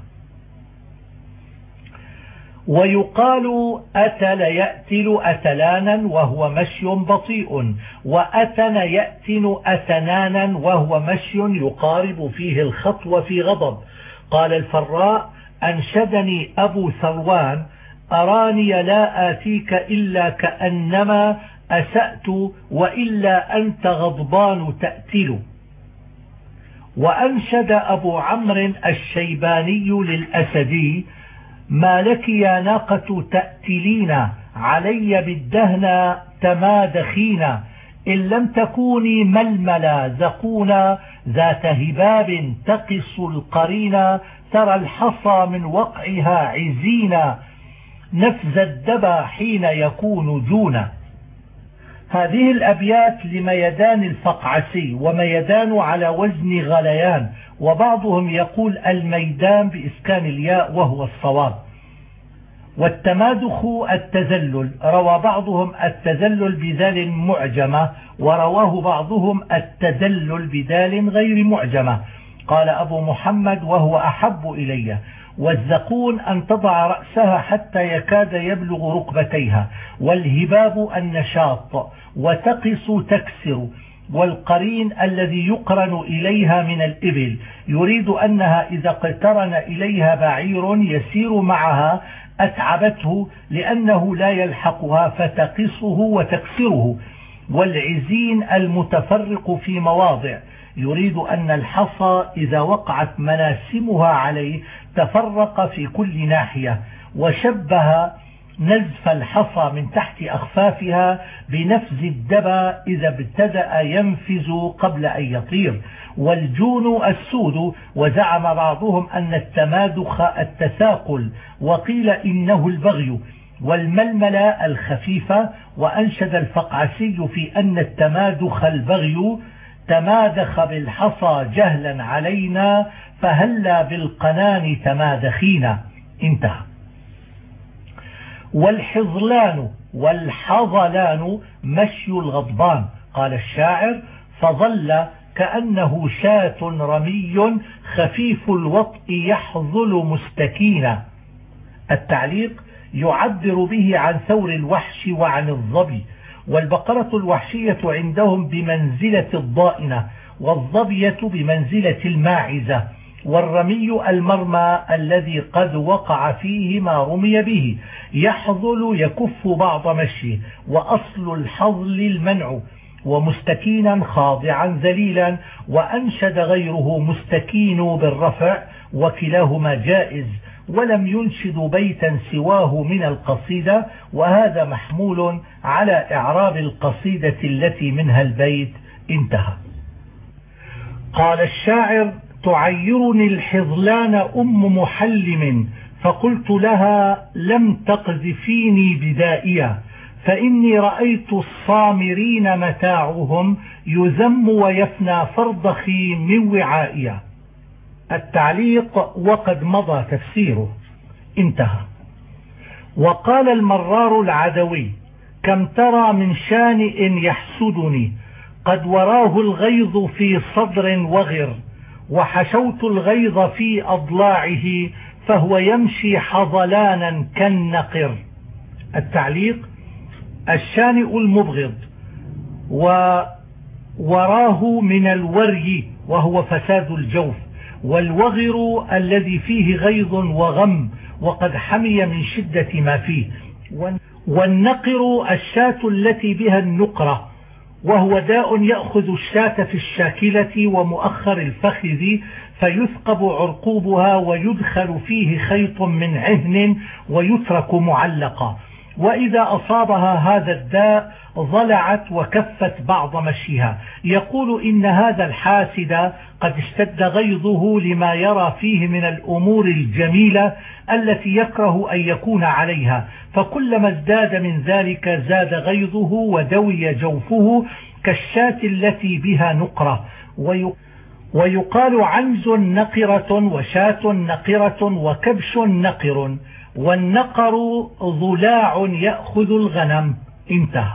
ويقال أتل يأتل أتلانا وهو مشي بطيء، وأتن يأتن أتنانا وهو مشي يقارب فيه الخطو في غضب. قال الفراء: أنشدني أبو ثروان: أراني لا آتيك إلا كأنما أسأت، وإلا أنت غضبان تأتل. وأنشد أبو عمرو الشيباني للأسدي: ما لك يا ناقة تأتلين، علي بالدهن تمادخين، إن لم تكوني ململا زقونا، ذات هباب تقص القرينا، ترى الحصى من وقعها عزينا، نفز الدبا حين يكون جونا. هذه الأبيات لميدان الفقعسي، وميدان على وزن غليان، وبعضهم يقول الميدان بإسكان الياء وهو الصواب. والتمادخ التذلل، روى بعضهم التذلل بدال معجمة، ورواه بعضهم التدلل بدال غير معجمة. قال أبو محمد وهو أحب إلي. والزقون أن تضع رأسها حتى يكاد يبلغ ركبتيها، والهباب النشاط، وتقص تكسر. والقرين الذي يقرن إليها من الإبل، يريد أنها إذا اقترن إليها بعير يسير معها أتعبته لأنه لا يلحقها فتقصه وتكسره. والعزين المتفرق في مواضع، يريد أن الحصى إذا وقعت مناسمها عليه تفرق في كل ناحية. وشبه نزف الحصى من تحت أخفافها بنفذ الدبى إذا ابتدأ ينفذ قبل أن يطير. والجون السود، وزعم بعضهم أن التمادخ التثاقل، وقيل إنه البغي. والململة الخفيفة، وأنشد الفقعسي في أن التمادخ البغي. تمادخ بالحصى جهلا علينا، فهلا بالقنان تمادخينا. انتهى. والحظلان والحظلان مشي الغضبان. قال الشاعر فظل كأنه شاة رمي خفيف الوطء يحظل مستكينا. التعليق يعبر به عن ثور الوحش وعن الظبي. والبقرة الوحشية عندهم بمنزلة الضائنة، والظبية بمنزلة الماعزة. والرمي المرمى الذي قد وقع فيه ما رمي به. يحظل يكف بعض مشيه، وأصل الحظل المنع. ومستكينا خاضعا ذليلا. وأنشد غيره مستكين بالرفع، وكلاهما جائز، ولم ينشد بيتا سواه من القصيدة، وهذا محمول على إعراب القصيدة التي منها البيت. انتهى. قال الشاعر تعيرني الحظلان أم محلم، فقلت لها لم تقذفيني بدائية، فإني رأيت الصامرين متاعهم يذم ويفنى فرضخي من وعائية. التعليق وقد مضى تفسيره. انتهى. وقال المرار العدوي كم ترى من شانئ يحسدني، قد وراه الغيظ في صدر وغر، وحشوت الغيظ في أضلاعه، فهو يمشي حظلانا كالنقر. التعليق الشانئ المبغض، ووراه من الوري وهو فساد الجوف، والوغر الذي فيه غيظ وغم وقد حمي من شدة ما فيه. والنقر الشاة التي بها النقرة، وهو داء يأخذ الشاة في الشاكلة ومؤخر الفخذ، فيثقب عرقوبها ويدخل فيه خيط من عهن ويترك معلقا. وإذا أصابها هذا الداء ضلعت وكفت بعض مشيها. يقول إن هذا الحاسد قد اشتد غيظه لما يرى فيه من الأمور الجميلة التي يكره أن يكون عليها، فكلما ازداد من ذلك زاد غيظه ودوي جوفه كالشاة التي بها نقرة. ويقال عنز نقرة وشاة نقرة وكبش نقر، والنقر ضلاع يأخذ الغنم. انتهى.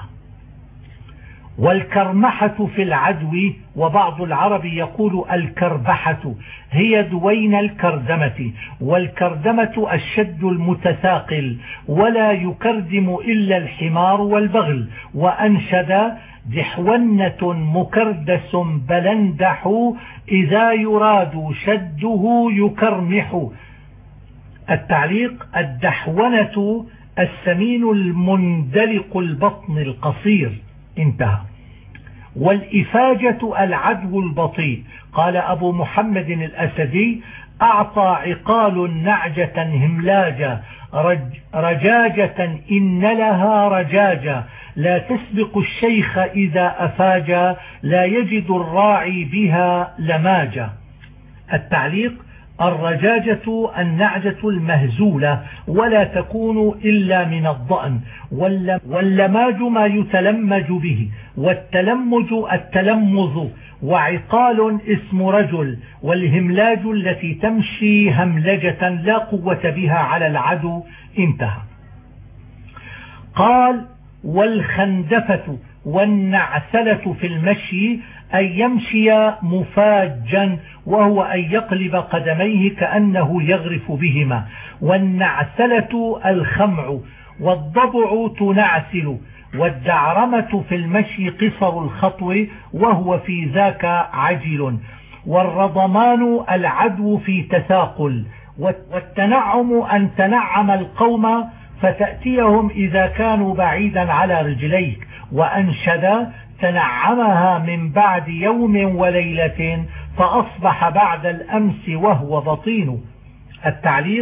والكرمحة في العدو، وبعض العرب يقول الكربحة، هي دوين الكردمة. والكردمة الشد المتثاقل، ولا يكردم إلا الحمار والبغل. وأنشد دحونة مكردس بلندح، إذا يراد شده يكرمح. التعليق الدحونة السمين المندلق البطن القصير. انتهى. والإفاجة العدو البطيء. قال أبو محمد الأسدي أعطى عقال نعجة هملاجة، رجاجة إن لها رجاجة، لا تسبق الشيخ إذا أفاجا، لا يجد الراعي بها لماجة. التعليق الرجاجة النعجة المهزولة ولا تكون إلا من الضأن. واللماج ما يتلمج به، والتلمج التلمذ، وعقال اسم رجل، والهملاج التي تمشي هملجة لا قوة بها على العدو. انتهى. قال: والخندفة والنعسلة في المشي أن يمشي مفاجا، وهو أن يقلب قدميه كأنه يغرف بهما. والنعسلة الخمع، والضبع تنعسل. والدعرمة في المشي قصر الخطو، وهو في ذاك عجل. والرضمان العدو في تثاقل. والتنعم أن تنعم القوم فتأتيهم إذا كانوا بعيدا على رجليك. وأنشد تنعمها من بعد يوم وليلة فأصبح بعد الأمس وهو بطين. التعليق: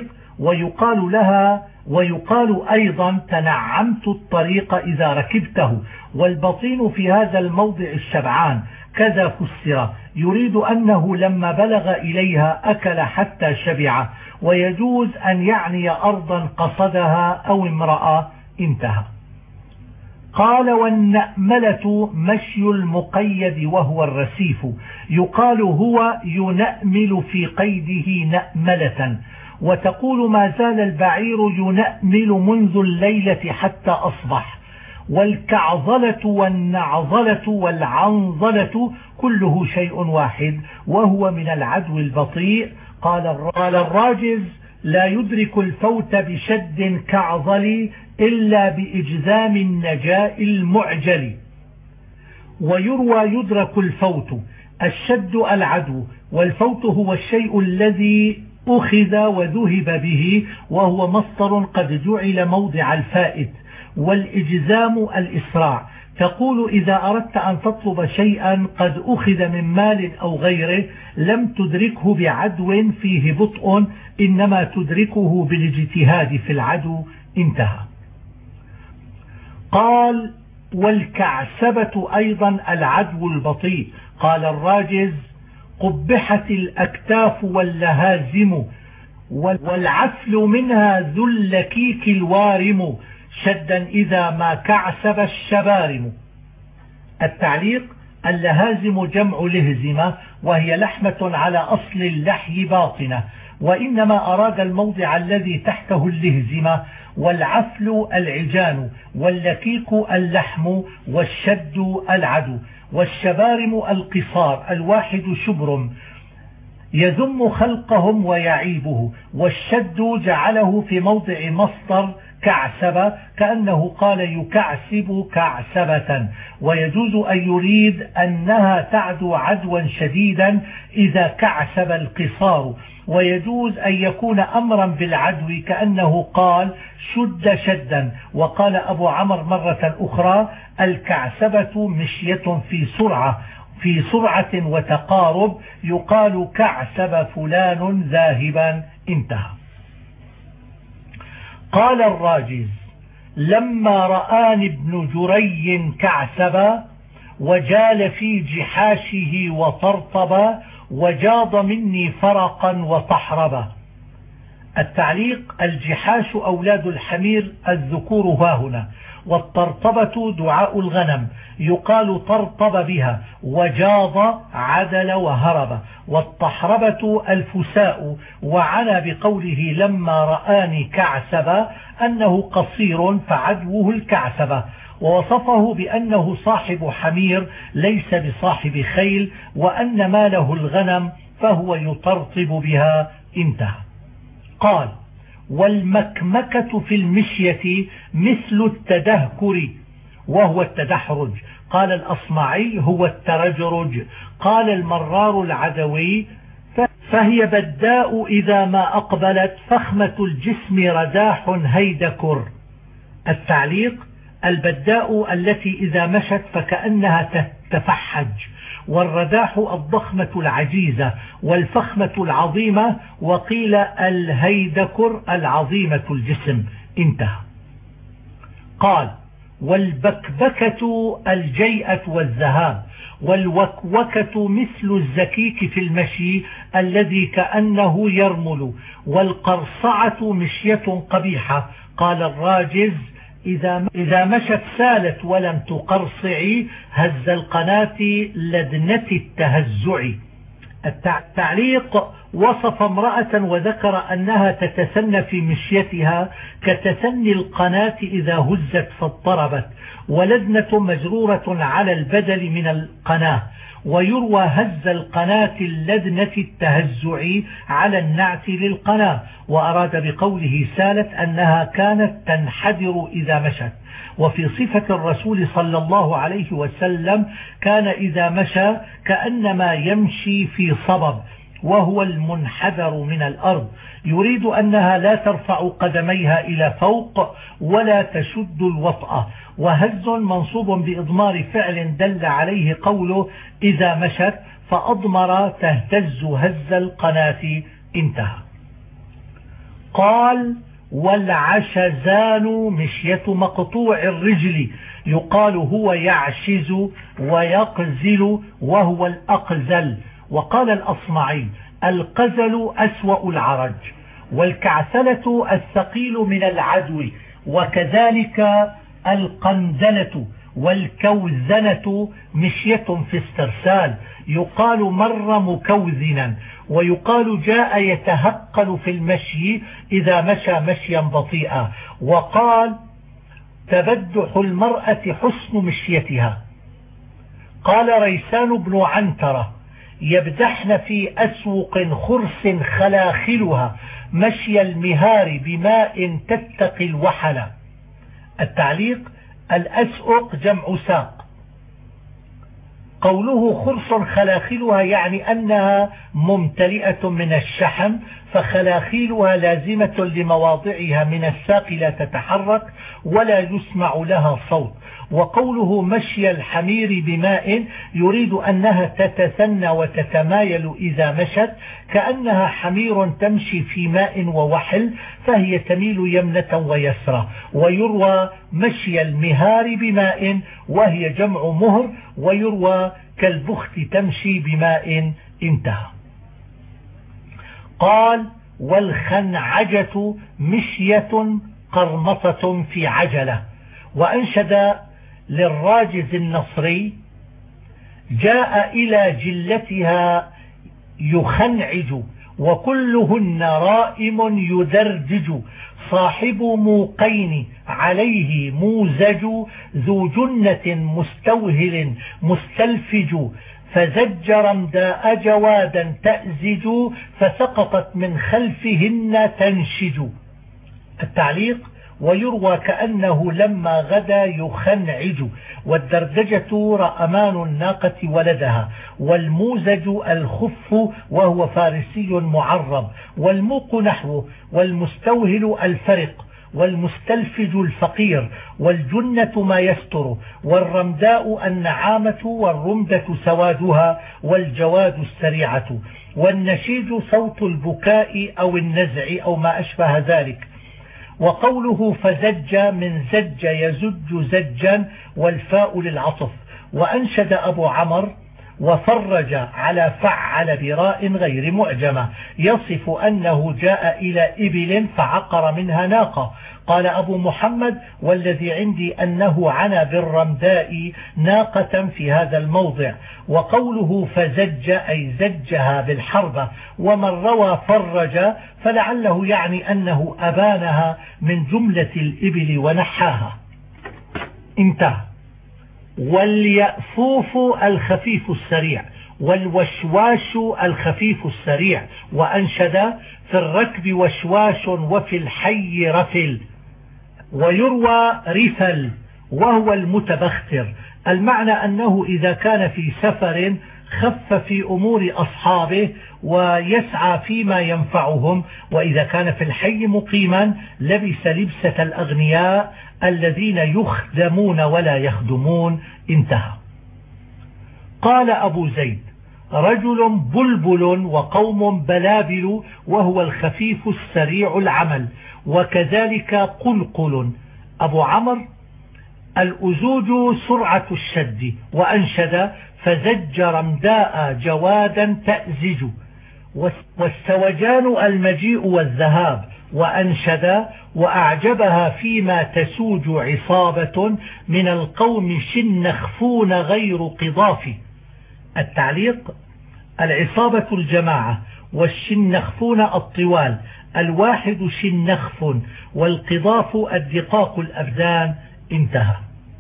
ويقال أيضا تنعمت الطريق إذا ركبته. والبطين في هذا الموضع الشبعان، كذا فسر، يريد أنه لما بلغ إليها أكل حتى شبع. ويجوز أن يعني أرضا قصدها أو امرأة. انتهى. قال: والنأملة مشي المقيد وهو الرسيف، يقال هو ينأمل في قيده نأملة. وتقول ما زال البعير ينأمل منذ الليلة حتى أصبح. والكعظلة والنعظلة والعنظلة كله شيء واحد، وهو من العدو البطيء. قال الراجز: لا يدرك الفوت بشد كعظل إلا بإجزام النجاء المعجل. ويروى يدرك الفوت، الشد العدو، والفوت هو الشيء الذي أخذ وذهب به، وهو مصدر قد جعل موضع الفائت. والإجزام الإسراع. تقول إذا أردت أن تطلب شيئا قد أخذ من مال أو غيره لم تدركه بعدو فيه بطء، إنما تدركه بالاجتهاد في العدو. انتهى. قال: والكعسبة أيضا العدو البطيء. قال الراجز: قبحت الأكتاف واللهازم، والعفل منها ذو اللكيك الوارم، شدا إذا ما كعسب الشبارم. التعليق: اللهازم جمع لهزمة، وهي لحمة على أصل اللحي باطنة، وإنما أراد الموضع الذي تحته اللهزمة. والعفل العجان، واللكيك اللحم، والشد العدو. والشبارم القصار، الواحد شبر يذم خلقهم ويعيبه. والشد جعله في موضع مصدر كعسب، كأنه قال يكعسب كعسبة. ويجوز أن يريد أنها تعدو عدوا شديدا إذا كعسب القصار. ويجوز أن يكون أمرا بالعدو، كأنه قال شد شدا. وقال أبو عمرو مرة أخرى: الكعسبة مشية في سرعة وتقارب، يقال كعسب فلان ذاهبا. انتهى. قال الراجز: لما رآني ابن جري كعسبا، وجال في جحاشه وطرطبا، وجاض مني فرقا وطحربا. التعليق: الجحاش أولاد الحمير الذكور هاهنا، والطرطبة دعاء الغنم، يقال طرطب بها. وجاض عدل وهرب. والطحربة الفساء. وعنى بقوله لما رآني كعسبا أنه قصير فعدوه الكعسبة، ووصفه بأنه صاحب حمير ليس بصاحب خيل، وأن ماله الغنم فهو يطرطب بها. انتهى. قال: والمكمكة في المشية مثل التدهكر، وهو التدحرج. قال الأصمعي: هو الترجرج. قال المرار العدوي: فهي بداء إذا ما أقبلت، فخمة الجسم رداح هيدكر. التعليق: البداء التي إذا مشت فكأنها تفحج، والرداح الضخمة العجيزة، والفخمة العظيمة، وقيل الهيدكر العظيمة الجسم. انتهى. قال: والبكبكة الجيئة والذهاب، والوكوكة مثل الزكيك في المشي الذي كأنه يرمل، والقرصعة مشية قبيحة. قال الراجز: إذا مشت سالت ولم تقرصعي هز القناة لدنة التهزع. التعليق: وصف امرأة وذكر أنها تتسنى في مشيتها كتسني القناة إذا هزت فاضطربت، ولدنة مجرورة على البدل من القناة. ويروى هز القناة اللدنة التهزع على النعت للقناة، وأراد بقوله سالت أنها كانت تنحدر إذا مشت. وفي صفة الرسول صلى الله عليه وسلم كان إذا مشى كأنما يمشي في صبب، وهو المنحدر من الأرض، يريد أنها لا ترفع قدميها إلى فوق ولا تشد الوطأة. وهز منصوب بإضمار فعل دل عليه قوله إذا مشت، فأضمر تهتز هز القناة. انتهى. قال: والعشزان مشية مقطوع الرجل، يقال هو يعشز ويقزل وهو الأقزل. وقال الأصمعي: القزل أسوأ العرج، والكعسلة الثقيل من العدو، وكذلك القندلة. والكوزنة مشية في استرسال، يقال مر مكوزنا، ويقال جاء يتهقل في المشي إذا مشى مشيا بطيئا. وقال: تبدح المرأة حسن مشيتها. قال ريسان بن عنترة: يبدحن في أسوق خرس خلاخلها مشي المهار بماء تتقي الوحل. التعليق: الأسوق جمع ساق. قوله خرس خلاخلها يعني أنها ممتلئة من الشحم، فخلاخيلها لازمة لمواضعها من الساق لا تتحرك ولا يسمع لها صوت. وقوله مشي الحمير بماء يريد أنها تتثنى وتتمايل إذا مشت كأنها حمير تمشي في ماء ووحل، فهي تميل يمنة ويسرى. ويروى مشي المهار بماء وهي جمع مهر، ويروى كالبخت تمشي بماء. انتهى. قال: والخنعجة مشية قرمصة في عجلة. وأنشد للراجز النصري: جاء إلى جلتها يخنعج وكلهن رائم يدرجج، صاحب موقين عليه موزج، ذو جنة مستوهل مستلفج، فزج رمداء جوادا تأزج، فسقطت من خلفهن تنشج. التعليق: ويروى كأنه لما غدا يخنعج. والدردجة رأمان الناقة ولدها، والموزج الخف وهو فارسي معرب، والموق نحوه، والمستوهل الفرق، والمستلفج الفقير، والجنة ما يستر، والرمداء النعامة، والرمدة سوادها، والجواد السريعة، والنشيج صوت البكاء أو النزع أو ما أشبه ذلك. وقوله فزج من زج يزج زجا، والفاء للعطف. وأنشد أبو عمرو: وفرج على فعل براء غير معجمة، يصف أنه جاء إلى إبل فعقر منها ناقة. قال أبو محمد: والذي عندي أنه عنى بالرمداء ناقة في هذا الموضع. وقوله فزج أي زجها بالحربة. ومن روى فرج فلعله يعني أنه أبانها من جملة الإبل ونحاها. انتهى. واليأفوف الخفيف السريع، والوشواش الخفيف السريع. وأنشد: في الركب وشواش وفي الحي رفل. ويروى رفل وهو المتبختر. المعنى أنه إذا كان في سفر خف في أمور أصحابه ويسعى فيما ينفعهم، وإذا كان في الحي مقيما لبس لبسة الأغنياء الذين يخدمون ولا يخدمون. انتهى. قال أبو زيد: رجل بلبل وقوم بلابل، وهو الخفيف السريع العمل. وكذلك قلقل. أبو عمرو: الأزوج سرعة الشد. وأنشد فزج رمداء جوادا تأزج. والسوجان المجيء والذهاب. وأنشد وأعجبها فيما تسوج عصابة من القوم شنخفون غير قضاف. التعليق: العصابة الجماعة، والشنخفون الطوال، الواحد شنخف، والقضاف الدقاق الأبدان. انتهى.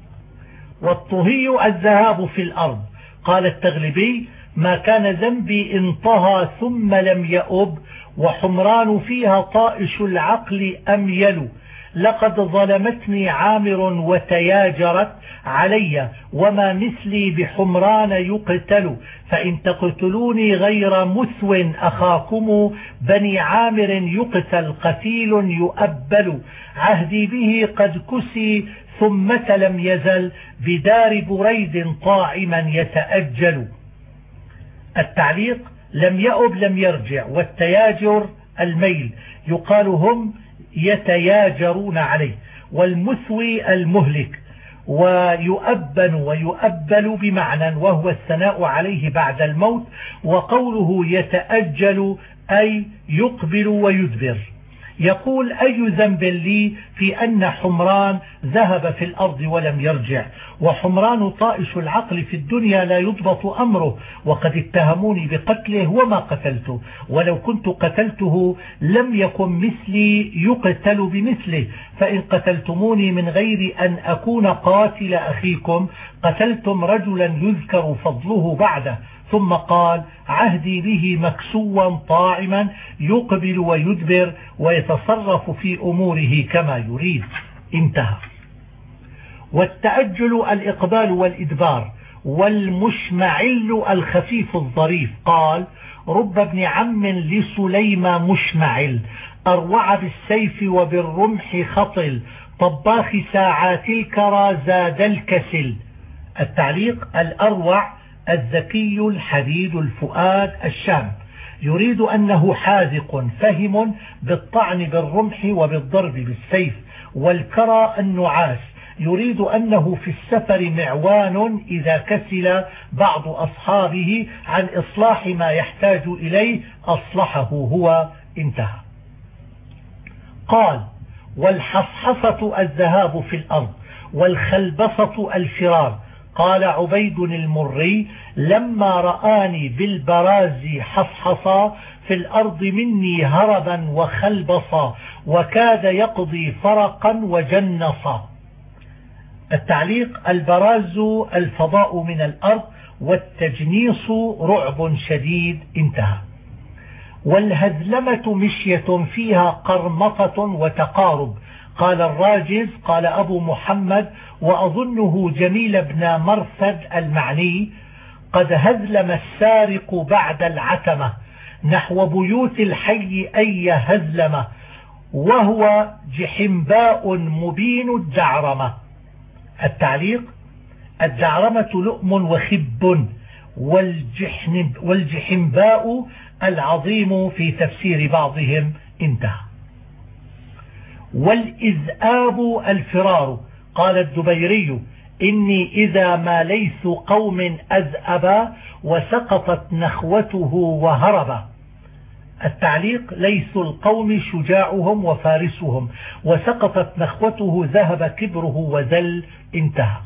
والطهي الذهاب في الأرض. قال التغلبي: ما كان ذنبي إن طهى ثم لم يؤب، وحمران فيها طائش العقل أميل. لقد ظلمتني عامر وتياجرت علي، وما مثلي بحمران يقتل. فإن تقتلوني غير مثو أخاكم، بني عامر يقتل قتيل يؤبل. عهدي به قد كسي ثمة لم يزل، بدار بريد طاعما يتأجل. التعليق: لم يؤب لم يرجع، والتياجر الميل، يقال هم يتياجرون عليه. والمثوي المهلك. ويؤبن ويؤبل بمعنى، وهو الثناء عليه بعد الموت. وقوله يتأجل أي يقبل ويدبر. يقول: أي ذنب لي في أن حمران ذهب في الأرض ولم يرجع، وحمران طائش العقل في الدنيا لا يضبط أمره، وقد اتهموني بقتله وما قتلته، ولو كنت قتلته لم يكن مثلي يقتل بمثله. فإن قتلتموني من غير أن أكون قاتل أخيكم، قتلتم رجلا يذكر فضله بعده. ثم قال: عهدي به مكسوا طاعما يقبل ويدبر، ويتصرف في أموره كما يريد. انتهى. والتأجل الإقبال والإدبار. والمشمعل الخفيف الظريف. قال: رب ابن عم لسليم مشمعل، أروع بالسيف وبالرمح خطل، طباخ ساعات الكرى زاد الكسل. التعليق: الأروع الذكي الحديد الفؤاد الشام، يريد أنه حاذق فهم بالطعن بالرمح وبالضرب بالسيف. والكرى النعاس، يريد أنه في السفر معوان إذا كسل بعض أصحابه عن إصلاح ما يحتاج إليه أصلحه هو. انتهى. قال: والحصحصة الذهاب في الأرض، والخلبصة الفرار. قال عبيد المري: لما رآني بالبراز حصحصا، في الأرض مني هربا وخلبصا، وكاد يقضي فرقا وجنصا. التعليق: البراز الفضاء من الأرض، والتجنيص رعب شديد. انتهى. والهزلمة مشية فيها قرمطة وتقارب. قال الراجز: قال أبو محمد وأظنه جميل بن مرثد المعني: قد هزلم السارق بعد العتمة، نحو بيوت الحي أي هزلمة، وهو جحمباء مبين الدعرمة. التعليق: الدعرمة لؤم وخب، والجحمباء العظيم في تفسير بعضهم. انتهى. والإذآب الفرار. قال الدبيري: إني إذا ما ليث قوم أذأبا، وسقطت نخوته وهربا. التعليق: ليث القوم شجاعهم وفارسهم، وسقطت نخوته ذهب كبره وذل. انتهى.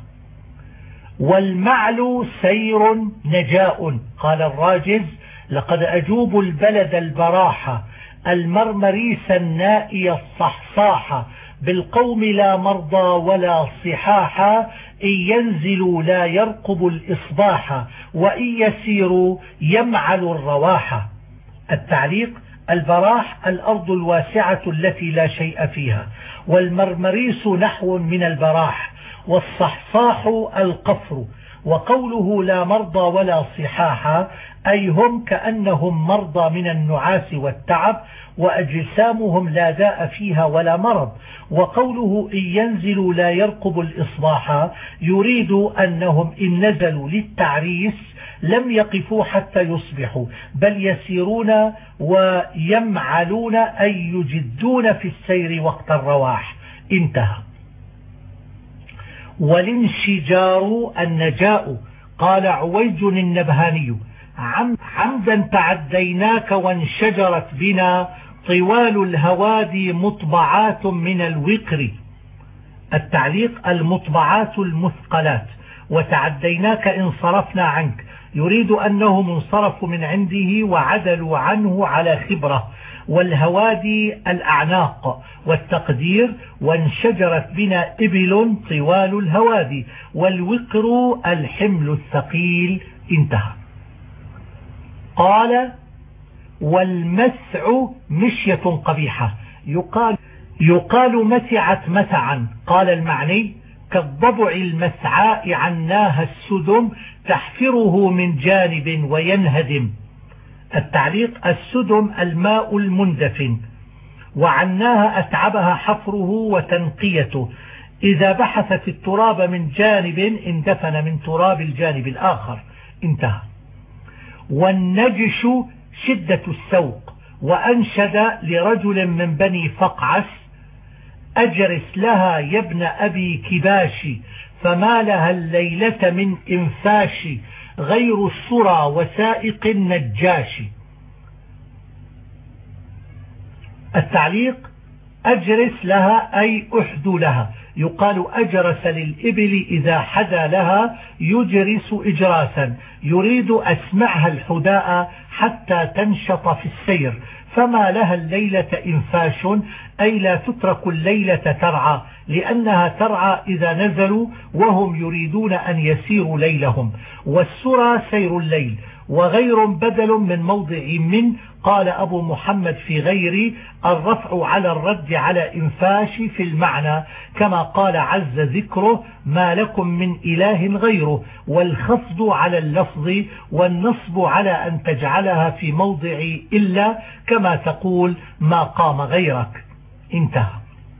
والمعل سير نجاء. قال الراجز: لقد أجوب البلد البراحة، المرمريس النائي الصحصاحة، بالقوم لا مرضى ولا صحاحا، إن ينزلوا لا يرقب الإصباح، وإن يسيروا يمعل الرواحة. التعليق: البراح الأرض الواسعة التي لا شيء فيها، والمرمريس نحو من البراح، والصحصاح القفر. وقوله لا مرضى ولا صحاحا أي هم كأنهم مرضى من النعاس والتعب، وأجسامهم لا داء فيها ولا مرض. وقوله إن ينزلوا لا يرقب الإصباح يريد أنهم إن نزلوا للتعريس لم يقفوا حتى يصبحوا، بل يسيرون ويمعلون أي يجدون في السير وقت الرواح. انتهى. والانشجار النجاء. قال عويج النبهاني: عمدا تعديناك وانشجرت بنا طوال الهوادي مطبعات من الوقر. التعليق: المطبعات المثقلات. وتعديناك انصرفنا عنك، يريد أنهم انصرفوا من عنده وعدلوا عنه على خبرة. والهوادي الأعناق. والتقدير: وانشجرت بنا إبل طوال الهوادي. والوقر الحمل الثقيل. انتهى. قال: والمسع مشية قبيحة، يقال مسعت مسعا. قال المعني: كالضبع المسعاء عناها السدم تحفره من جانب وينهدم. التعليق: السدم الماء المندفن، وعناها أتعبها حفره وتنقيته. إذا بحثت التراب من جانب اندفن من تراب الجانب الآخر. انتهى. والنجش شدة السوق. وأنشد لرجل من بني فقعس: أجرس لها يا ابن أبي كباش، فما لها الليلة من إنفاش، غير السرى وسائق النجاش. التعليق: أجرس لها أي أحدو لها. يقال أجرس للإبل إذا حدا لها يجرس إجراسا، يريد أسمعها الحداء حتى تنشط في السير. فما لها الليلة إنفاش أي لا تترك الليلة ترعى، لأنها ترعى إذا نزلوا وهم يريدون أن يسيروا ليلهم. والسرى سير الليل. وغير بدل من موضع من. قال أبو محمد في غير: الرفع على الرد على إنفاش في المعنى، كما قال عز ذكره: ما لكم من إله غيره. والخفض على اللفظ، والنصب على أن تجعلها في موضع إلا، كما تقول: ما قام غيرك. انتهى.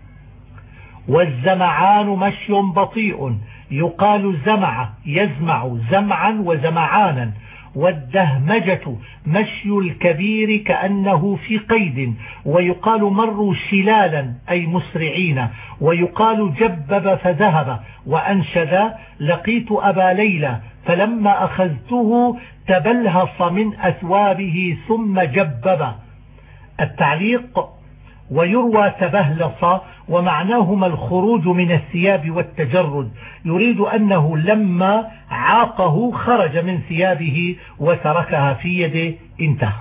والزمعان مشي بطيء، يقال زمع يزمع زمعا وزمعانا. والدهمجة مشي الكبير كأنه في قيد. ويقال مروا شلالا أي مسرعين. ويقال جبب فذهب. وأنشد: لقيت أبا ليلى فلما أخذته تبلهص من أثوابه ثم جبب. التعليق: ويروى تبهلص، ومعناهما الخروج من الثياب والتجرد، يريد أنه لما عاقه خرج من ثيابه وتركها في يده. انتهى.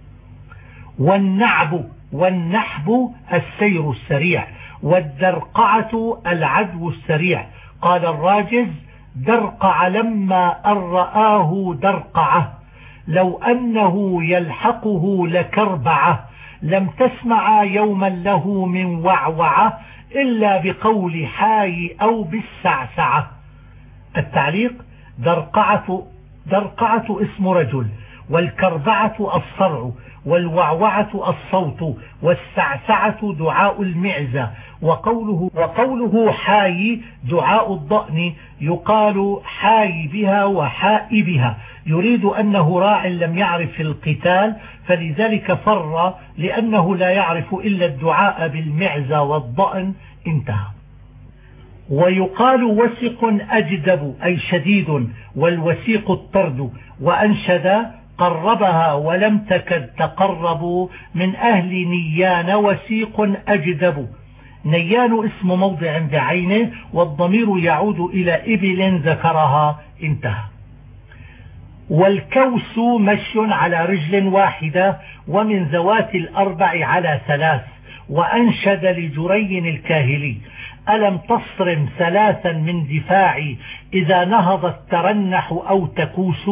والنحب السير السريع. والدرقعة العدو السريع. قال الراجز: درقع لما أن رآه درقعه، لو أنه يلحقه لكربعه، لم تسمع يوما له من وعوعة إلا بقول حاي أو بالسعسعة. التعليق: درقعة اسم رجل، والكربعة الصرع، والوعوعة الصوت، والسعسعة دعاء المعزة. وقوله حاي دعاء الضأن، يقال حاي بها وحاء بها، يريد أنه راع لم يعرف القتال فلذلك فر، لأنه لا يعرف إلا الدعاء بالمعزة والضأن. انتهى. ويقال وسق أجدب أي شديد، والوسيق الطرد. وأنشد: قربها ولم تكد تقرب، من أهل نيان وسيق أجدب. نيان اسم موضع بعينه، والضمير يعود إلى إبل ذكرها. انتهى. والكوس مشي على رجل واحدة، ومن ذوات الأربع على ثلاث. وأنشد لجري الكاهلي: ألم تصرم ثلاثا من دفاعي، إذا نهضت ترنح أو تكوس.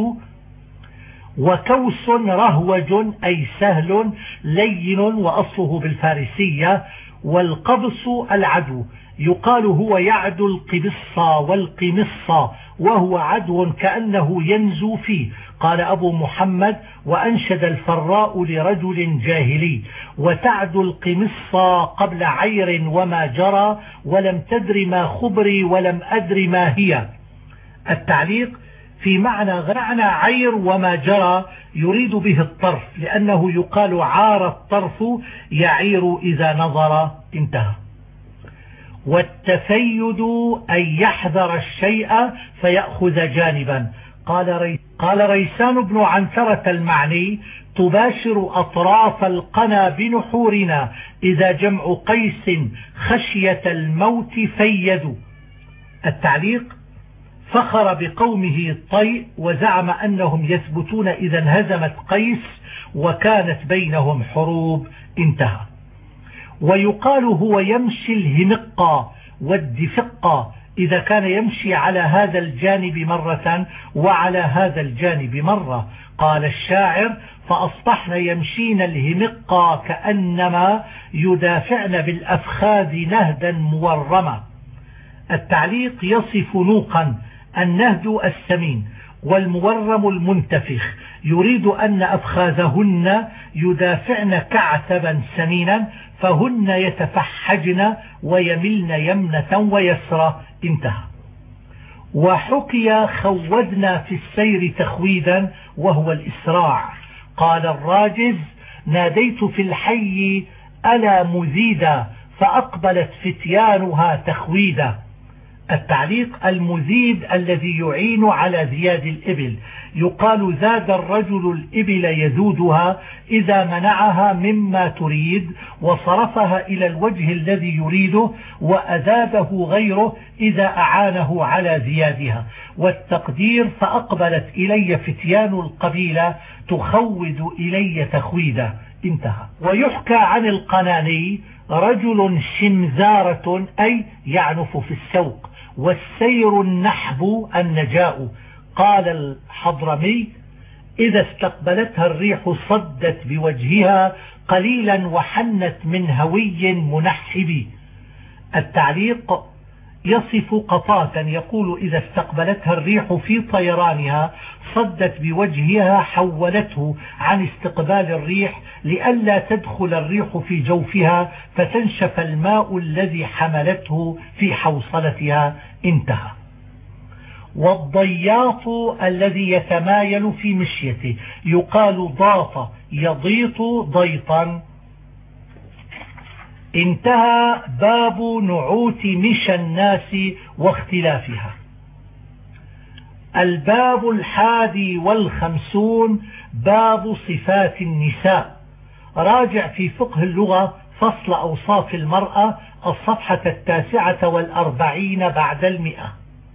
وكوس رهوج أي سهل لين، وأصله بالفارسية. والقبص العدو، يقال هو يعدو القبص والقمص، وهو عدو كأنه ينزو فيه. قال أبو محمد: وأنشد الفراء لرجل جاهلي: وتعدو القمص قبل عير وما جرى، ولم تدر ما خبري ولم أدر ما هي. التعليق: في معنى عير وما جرى يريد به الطرف، لأنه يقال عار الطرف يعير إذا نظر. انتهى. والتفيد أن يحذر الشيء فيأخذ جانبا. قال ريسان بن عنترة المعني: تباشر أطراف القنا بنحورنا إذا جمع قيس خشية الموت فيدوا. التعليق: فخر بقومه الطيء وزعم أنهم يثبتون إذا انهزمت قيس وكانت بينهم حروب. انتهى. ويقال هو يمشي الهمقة والدفقة إذا كان يمشي على هذا الجانب مرة وعلى هذا الجانب مرة. قال الشاعر: فأصبحن يمشين الهمقة كأنما يدافعن بالأفخاذ نهدا مورما. التعليق: يصف نوقا النهد السمين والمورم المنتفخ، يريد أن أفخاذهن يدافعن كعتبا سمينا فهن يتفحجن ويملن يمنة ويسرى. انتهى. وحكي خودنا في السير تخويدا وهو الإسراع. قال الراجز: ناديت في الحي ألا مزيدا فأقبلت فتيانها تخويدا. التعليق: المزيد الذي يعين على زياد الإبل. يقال: زاد الرجل الإبل يزودها إذا منعها مما تريد وصرفها إلى الوجه الذي يريده، وأذابه غيره إذا أعانه على زيادها. والتقدير: فأقبلت إلي فتيان القبيلة تخود إلي تخويدا. انتهى. ويحكى عن القناني: رجل شمزارة أي يعنف في السوق، والسير النحب النجاء. قال الحضرمي: إذا استقبلتها الريح صدت بوجهها قليلا وحنت من هوي منحب. التعليق: يصف قطاة يقول: إذا استقبلتها الريح في طيرانها صدت بوجهها حولته عن استقبال الريح لئلا تدخل الريح في جوفها فتنشف الماء الذي حملته في حوصلتها. انتهى. والضياط الذي يتمايل في مشيته، يقال: ضاط يضيط ضيطا. انتهى. باب نعوت مشى الناس واختلافها. الباب 51 باب صفات النساء. راجع في فقه اللغة فصل أوصاف المرأة الصفحة 49 بعد 100.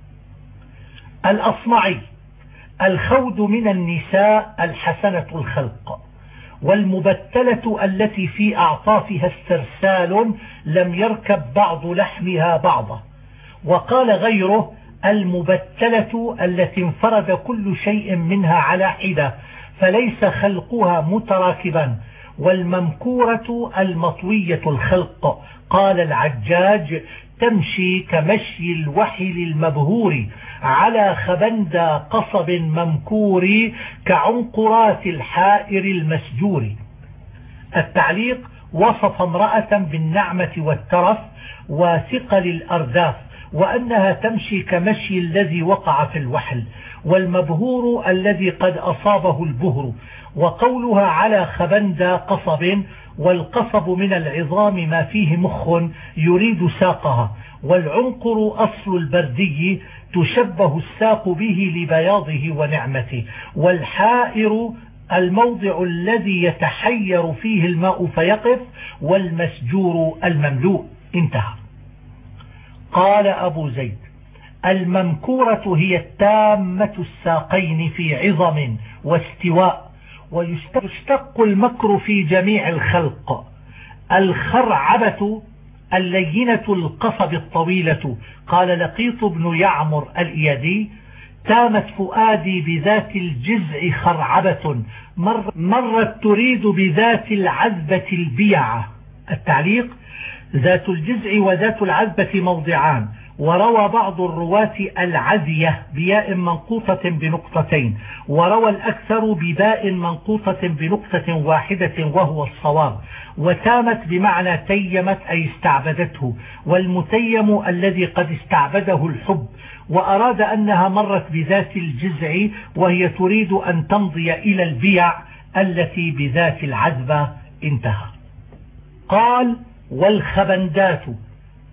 الأصمعي: الخود من النساء الحسنة الخلق، والمبتلة التي في أعطافها استرسال لم يركب بعض لحمها بعضا. وقال غيره: المبتلة التي انفرد كل شيء منها على حدة فليس خلقها متراكبا. والممكورة المطوية الخلق. قال العجاج: تمشي كمشي الوحل المبهور على خبند قصب ممكور كعنقرات الحائر المسجور. التعليق: وصف امرأة بالنعمة والترف وثقل الأرداف، وأنها تمشي كمشي الذي وقع في الوحل، والمبهور الذي قد أصابه البهر. وقولها على خبند قصب، والقصب من العظام ما فيه مخ يريد ساقها. والعنقر أصل البردي تشبه الساق به لبياضه ونعمته. والحائر الموضع الذي يتحير فيه الماء فيقف. والمسجور المملوء. انتهى. قال أبو زيد: الممكورة هي التامة الساقين في عظم واستواء، ويشتق المكر في جميع الخلق. الخرعبة اللينة القصب الطويلة. قال لقيط بن يعمر الإيادي: تامت فؤادي بذات الجزع خرعبة مرت تريد بذات العذبة البيعة. التعليق: ذات الجزع وذات العذبة موضعان. وروى بعض الرواة العزية بياء منقوطة بنقطتين، وروى الأكثر بباء منقوطة بنقطة واحدة وهو الصواب. وتامت بمعنى تيمت أي استعبدته، والمتيم الذي قد استعبده الحب. وأراد أنها مرت بذات الجزع وهي تريد أن تمضي إلى البيع التي بذات العذبة. انتهى. قال: والخبندات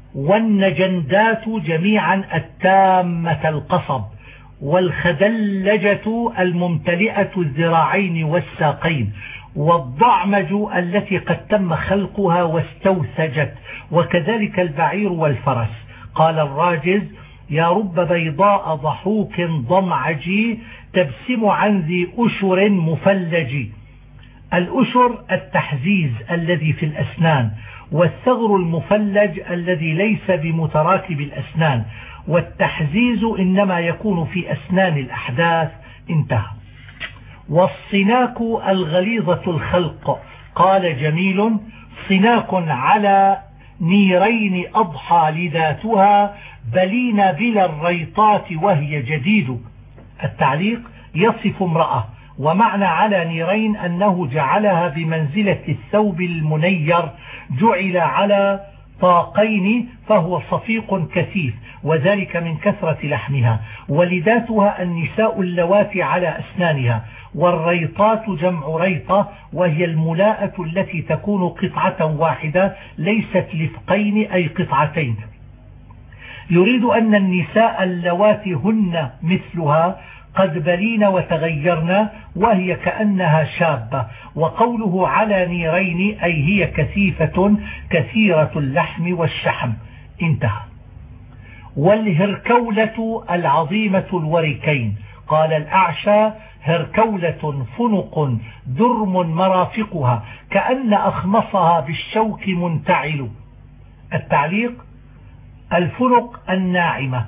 والنجندات جميعا التامة القصب، والخدلجة الممتلئة الذراعين والساقين، والضعمج التي قد تم خلقها واستوثجت، وكذلك البعير والفرس. قال الراجز: يا رب بيضاء ضحوك ضمعجي تبسم عن ذي أشر مفلج. الأشر التحزيز الذي في الأسنان، والثغر المفلج الذي ليس بمتراكب الأسنان، والتحزيز إنما يكون في أسنان الأحداث. انتهى. والصناك الغليظة الخلق. قال جميل: صناك على نيرين أضحى لذاتها بلين بلا الريطات وهي جديد. التعليق: يصف امرأة، ومعنى على نيرين أنه جعلها بمنزلة الثوب المنير، جعل على طاقين فهو صفيق كثيف، وذلك من كثرة لحمها. ولذاتها النساء اللواتي على أسنانها. والريطات جمع ريطة، وهي الملاءة التي تكون قطعة واحدة ليست لفقين أي قطعتين. يريد أن النساء اللواتي هن مثلها قد بلين وتغيرن، وهي كأنها شابة. وقوله على نيرين أي هي كثيفة كثيرة اللحم والشحم. انتهى. والهركولة العظيمة الوركين. قال الأعشى: هركولة فنق درم مرافقها كأن أخمصها بالشوك منتعل. التعليق: الفنق الناعمة،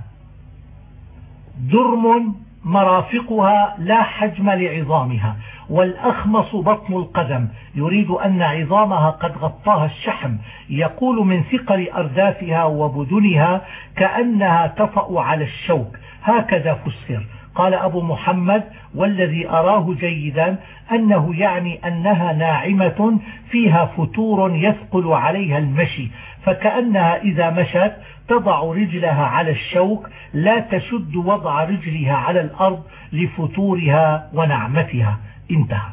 درم مرافقها لا حجم لعظامها، والأخمص بطن القدم، يريد أن عظامها قد غطاها الشحم، يقول من ثقل أردافها وبدنها كأنها تطأ على الشوك، هكذا فسر. قال أبو محمد: والذي أراه جيدا أنه يعني أنها ناعمة فيها فتور يثقل عليها المشي، فكأنها إذا مشت تضع رجلها على الشوك، لا تشد وضع رجلها على الأرض لفتورها ونعمتها. انتهى.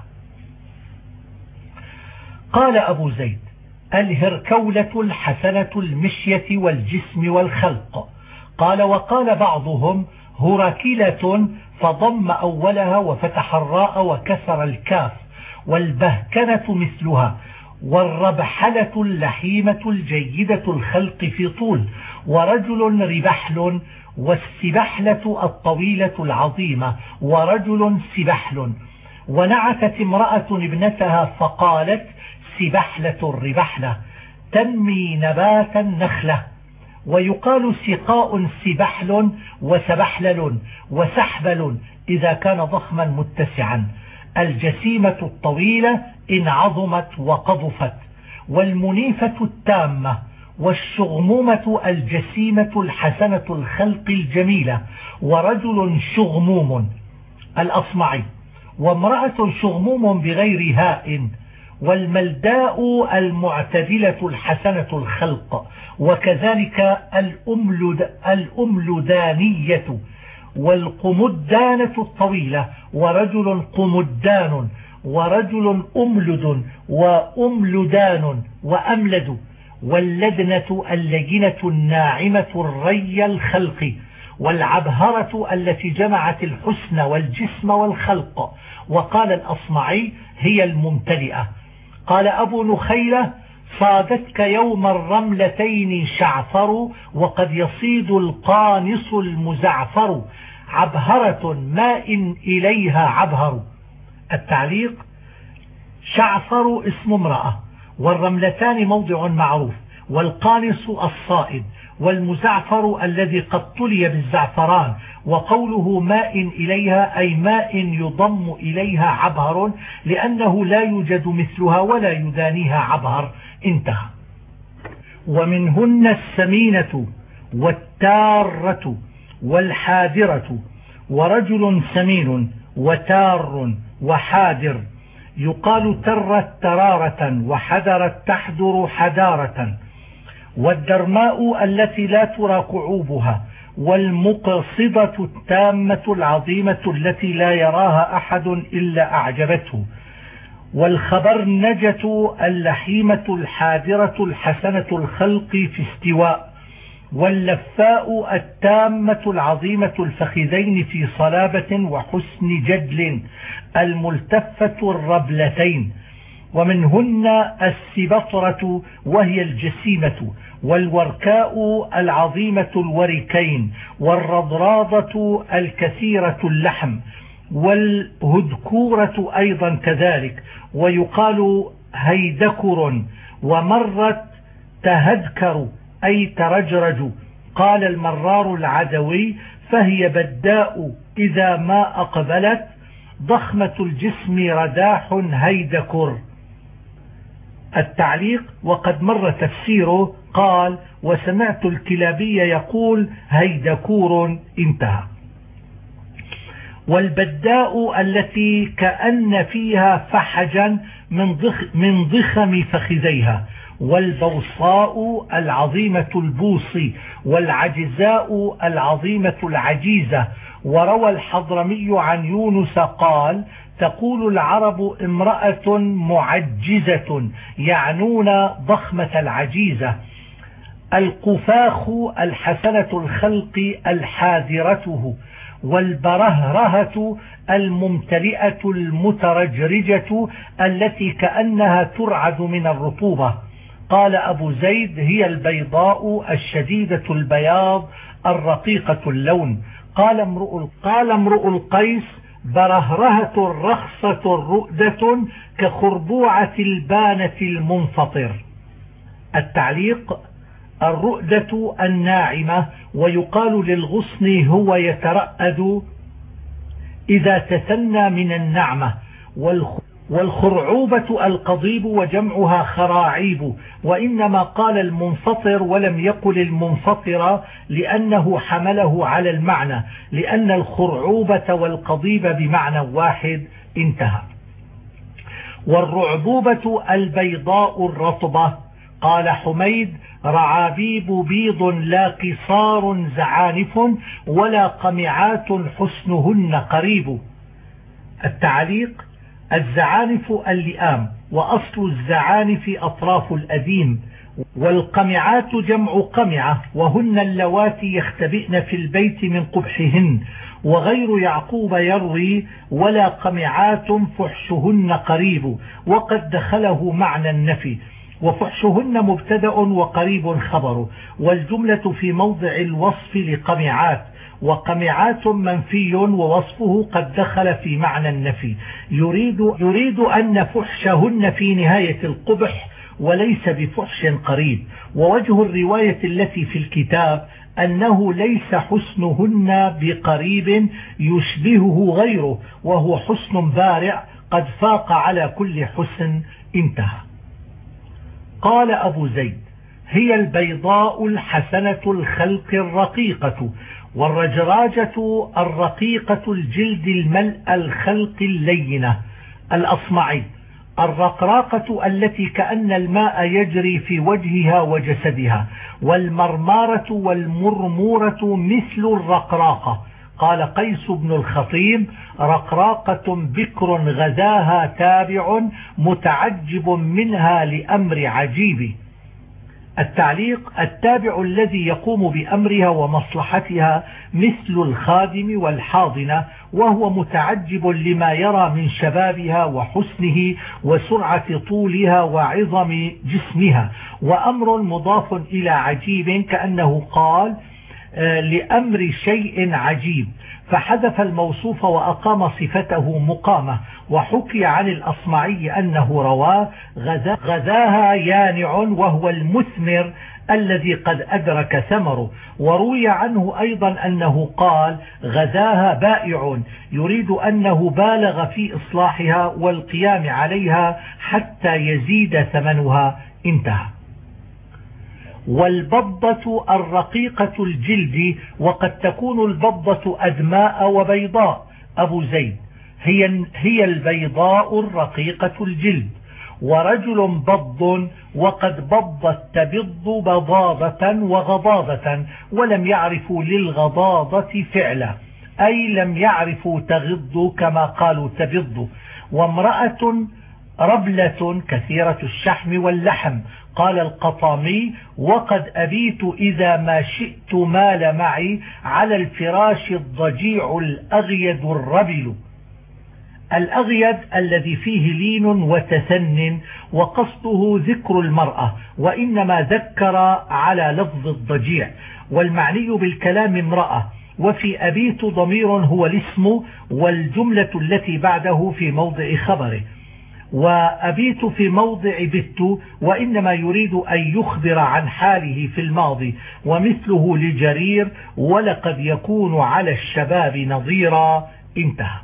قال أبو زيد: الهركولة الحسنة المشية والجسم والخلق. قال: وقال بعضهم: هركلة، فضم أولها وفتح الراء وكسر الكاف. والبهكنة مثلها. والربحلة اللحيمة الجيدة الخلق في طول. ورجل ربحل. والسبحلة الطويلة العظيمة. ورجل سبحل. ونعتت امرأة ابنتها فقالت: سبحلة الربحلة تنمي نبات النخلة. ويقال سقاء سبحل وسبحلل وسحبل إذا كان ضخما متسعا. الجسيمة الطويلة إن عظمت وقضفت. والمنيفة التامة. والشغمومة الجسيمة الحسنة الخلق الجميلة. ورجل شغموم. الأصمعي: وامرأة شغموم بغير هاء. والملداء المعتدلة الحسنة الخلق. وكذلك الأملدانية. والقمدانة الطويلة. ورجل قمدان. ورجل أملد وأملدان وأملد. واللدنة اللجنة الناعمة الري الخلق. والعبهرة التي جمعت الحسن والجسم والخلق. وقال الأصمعي: هي الممتلئة. قال أبو نخيلة: صادتك يوم الرملتين شعفر، وقد يصيد القانص المزعفر. عبهرة ماء إليها عبهر. التعليق: شعفر اسم امرأة، والرملتان موضع معروف، والقانص الصائد، والمزعفر الذي قد طلي بالزعفران. وقوله ماء إليها أي ماء يضم إليها عبهر، لأنه لا يوجد مثلها ولا يدانيها عبهر. انتهى. ومنهن السمينة والتارة والحادرة. ورجل سمين وتار وحادر. يقال ترت ترارة وحدرت تحدر حدارة. والدرماء التي لا ترى كعوبها. والمقصدة التامة العظيمة التي لا يراها أحد إلا أعجبته. والخبرنجة اللحيمة الحادرة الحسنة الخلق في استواء. واللفاء التامة العظيمة الفخذين في صلابة وحسن جدل الملتفة الربلتين، ومنهن السبطرة وهي الجسيمة، والوركاء العظيمة الوركين، والرضراضة الكثيرة اللحم، والهدكورة أيضا كذلك، ويقال هيدكر، ومرت تهدكر أي ترجرج. قال المرار العدوي: فهي بداء إذا ما أقبلت، ضخمة الجسم رداح هيدكر. التعليق: وقد مر تفسيره. قال: وسمعت الكلابي يقول هيدكور. انتهى. والبداء التي كأن فيها فحجا من ضخم فخذيها، والبوصاء العظيمة البوصي، والعجزاء العظيمة العجيزة. وروى الحضرمي عن يونس قال: تقول العرب امرأة معجزة، يعنون ضخمة العجيزة. القفاخ الحسنة الخلق الحاذرته، والبرهرهة الممتلئة المترجرجة التي كأنها ترعد من الرطوبة. قال أبو زيد: هي البيضاء الشديدة البياض الرقيقة اللون. قال امرؤ القيس: برهرهة رخصة رؤدة كخربوعة البانة المنفطر. التعليق: الرؤدة الناعمة، ويقال للغصن هو يترأد إذا تثنى من النعمة. والخرعوبة القضيب، وجمعها خراعيب، وإنما قال المنفطر ولم يقل المنفطر لأنه حمله على المعنى، لأن الخرعوبة والقضيب بمعنى واحد. انتهى. والرعبوبة البيضاء الرطبة. قال حميد: رعابيب بيض لا قصار زعانف، ولا قمعات حسنهن قريب. التعليق: الزعانف اللئام، وأصل الزعانف أطراف الأديم، والقمعات جمع قمعة، وهن اللواتي يختبئن في البيت من قبحهن. وغير يعقوب يروي: ولا قمعات فحشهن قريب، وقد دخله معنى النفي، وفحشهن مبتدأ وقريب خبر، والجملة في موضع الوصف لقمعات، وقمعات منفي ووصفه قد دخل في معنى النفي. يريد أن فحشهن في نهاية القبح وليس بفحش قريب. ووجه الرواية التي في الكتاب أنه ليس حسنهن بقريب يشبهه غيره، وهو حسن بارع قد فاق على كل حسن. انتهى. قال أبو زيد: هي البيضاء الحسنة الخلق الرقيقة، والرجراجة الرقيقة الجلد الملء الخلق اللينة. الأصمعي: الرقراقة التي كأن الماء يجري في وجهها وجسدها. والمرمارة والمرمورة مثل الرقراقة. قال قيس بن الخطيب: رقراقة بكر غذاها تابع، متعجب منها لأمر عجيب. التعليق: التابع الذي يقوم بأمرها ومصلحتها مثل الخادم والحاضنة، وهو متعجب لما يرى من شبابها وحسنه وسرعة طولها وعظم جسمها. وأمر مضاف إلى عجيب، كأنه قال لأمر شيء عجيب، فحذف الموصوف وأقام صفته مقامة. وحكي عن الأصمعي أنه رواه: غذاها يانع، وهو المثمر الذي قد أدرك ثمره. وروي عنه أيضا أنه قال: غذاها بائع، يريد أنه بالغ في إصلاحها والقيام عليها حتى يزيد ثمنها. انتهى. والبضة الرقيقة الجلد، وقد تكون البضة أدماء وبيضاء. أبو زيد: هي البيضاء الرقيقة الجلد. ورجل بض، وقد بضت تبض بضاضة وغضاضة، ولم يعرفوا للغضاضة فعلا، أي لم يعرفوا تغض كما قالوا تبض. وامرأة ربلة كثيرة الشحم واللحم. قال القطامي: وقد أبيت إذا ما شئت مال معي على الفراش الضجيع الأغيد الربل. الأغيد الذي فيه لين وتثن، وقصده ذكر المرأة، وإنما ذكر على لفظ الضجيع، والمعني بالكلام امرأة. وفي أبيت ضمير هو الاسم، والجملة التي بعده في موضع خبره. وأبيت في موضع بت، وإنما يريد أن يخبر عن حاله في الماضي. ومثله لجرير: ولقد يكون على الشباب نظيرا. انتهى.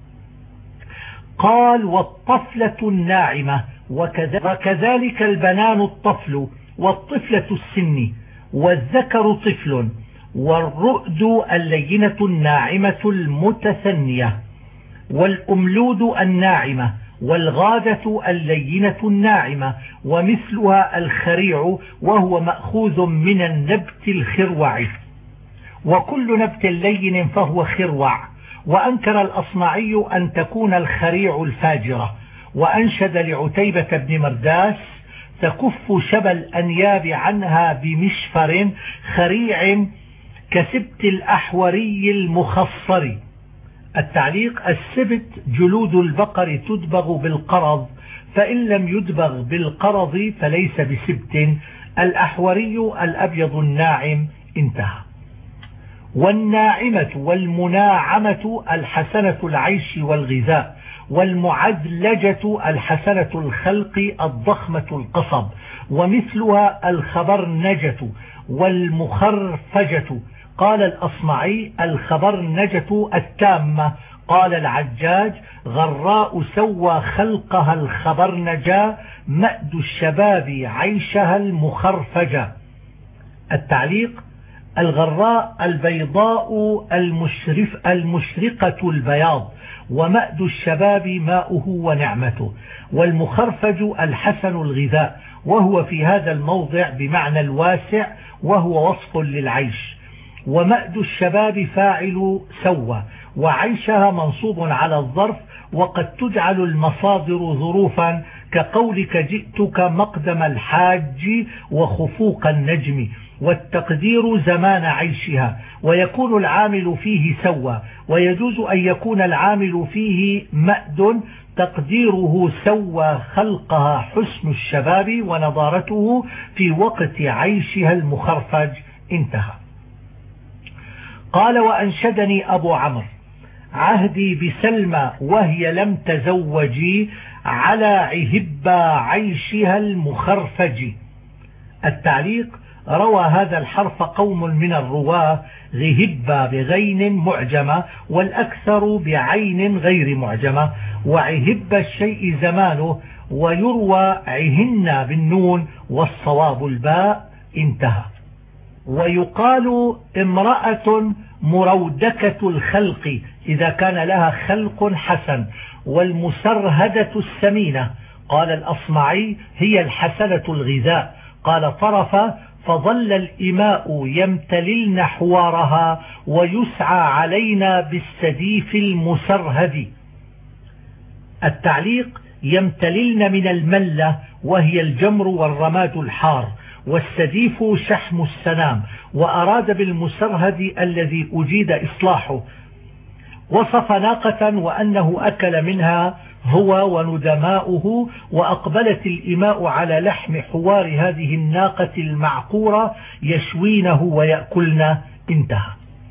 قال: والطفلة الناعمة، وكذلك البنان الطفل، والطفلة السن، والذكر طفل، والرؤد اللينة الناعمة المتثنية، والأملود الناعمة، والغادة اللينة الناعمة، ومثلها الخريع، وهو مأخوذ من النبت الخروع، وكل نبت لين فهو خروع. وأنكر الأصمعي أن تكون الخريع الفاجرة، وأنشد لعتيبة بن مرداس: تكف شبى الأنياب عنها بمشفر خريع كسبت الأحوري المخصر. التعليق: السبت جلود البقر تدبغ بالقرض، فإن لم يدبغ بالقرض فليس بسبت. الأحوري الأبيض الناعم. انتهى. والناعمة والمناعمة الحسنة العيش والغذاء، والمعدلجة الحسنة الخلق الضخمة القصب، ومثلها الخبرنجة والمخرفجة. قال الأصمعي: الخبرنجة التامة. قال العجاج: غراء سوى خلقها الخبرنجة، مأد الشباب عيشها المخرفجة. التعليق: الغراء البيضاء المشرقة البياض، ومأد الشباب ماؤه ونعمته. والمخرفج الحسن الغذاء، وهو في هذا الموضع بمعنى الواسع، وهو وصف للعيش. ومأد الشباب فاعل سوى، وعيشها منصوب على الظرف، وقد تجعل المصادر ظروفا، كقولك: جئتك مقدم الحاج وخفوق النجم. والتقدير زمان عيشها، ويكون العامل فيه سوى. ويجوز أن يكون العامل فيه مأد تقديره سوى خلقها حسن الشباب ونضارته في وقت عيشها المخرفج. انتهى. قال: وأنشدني أبو عمرو: عهدي بسلمى وهي لم تزوجي، على عهبة عيشها المخرفج. التعليق: روى هذا الحرف قوم من الرواه غهبة بغين معجمة، والأكثر بعين غير معجمة. وعهب الشيء زمانه، ويروى عهن بالنون، والصواب الباء. انتهى. ويقال امرأة مرودكة الخلق إذا كان لها خلق حسن، والمسرهدة السمينة. قال الأصمعي: هي الحسنة الغذاء. قال طرفة: فظل الإماء يمتللن حوارها، ويسعى علينا بالسديف المسرهد. التعليق: يمتللن من الملة، وهي الجمر والرماد الحار، والسديف شحم السنام. وأراد بالمسرهد الذي أجيد إصلاحه. وصف ناقة وأنه أكل منها هو وندماؤه، وأقبلت الإماء على لحم حوار هذه الناقة المعقورة يشوينه ويأكلن. انتهى.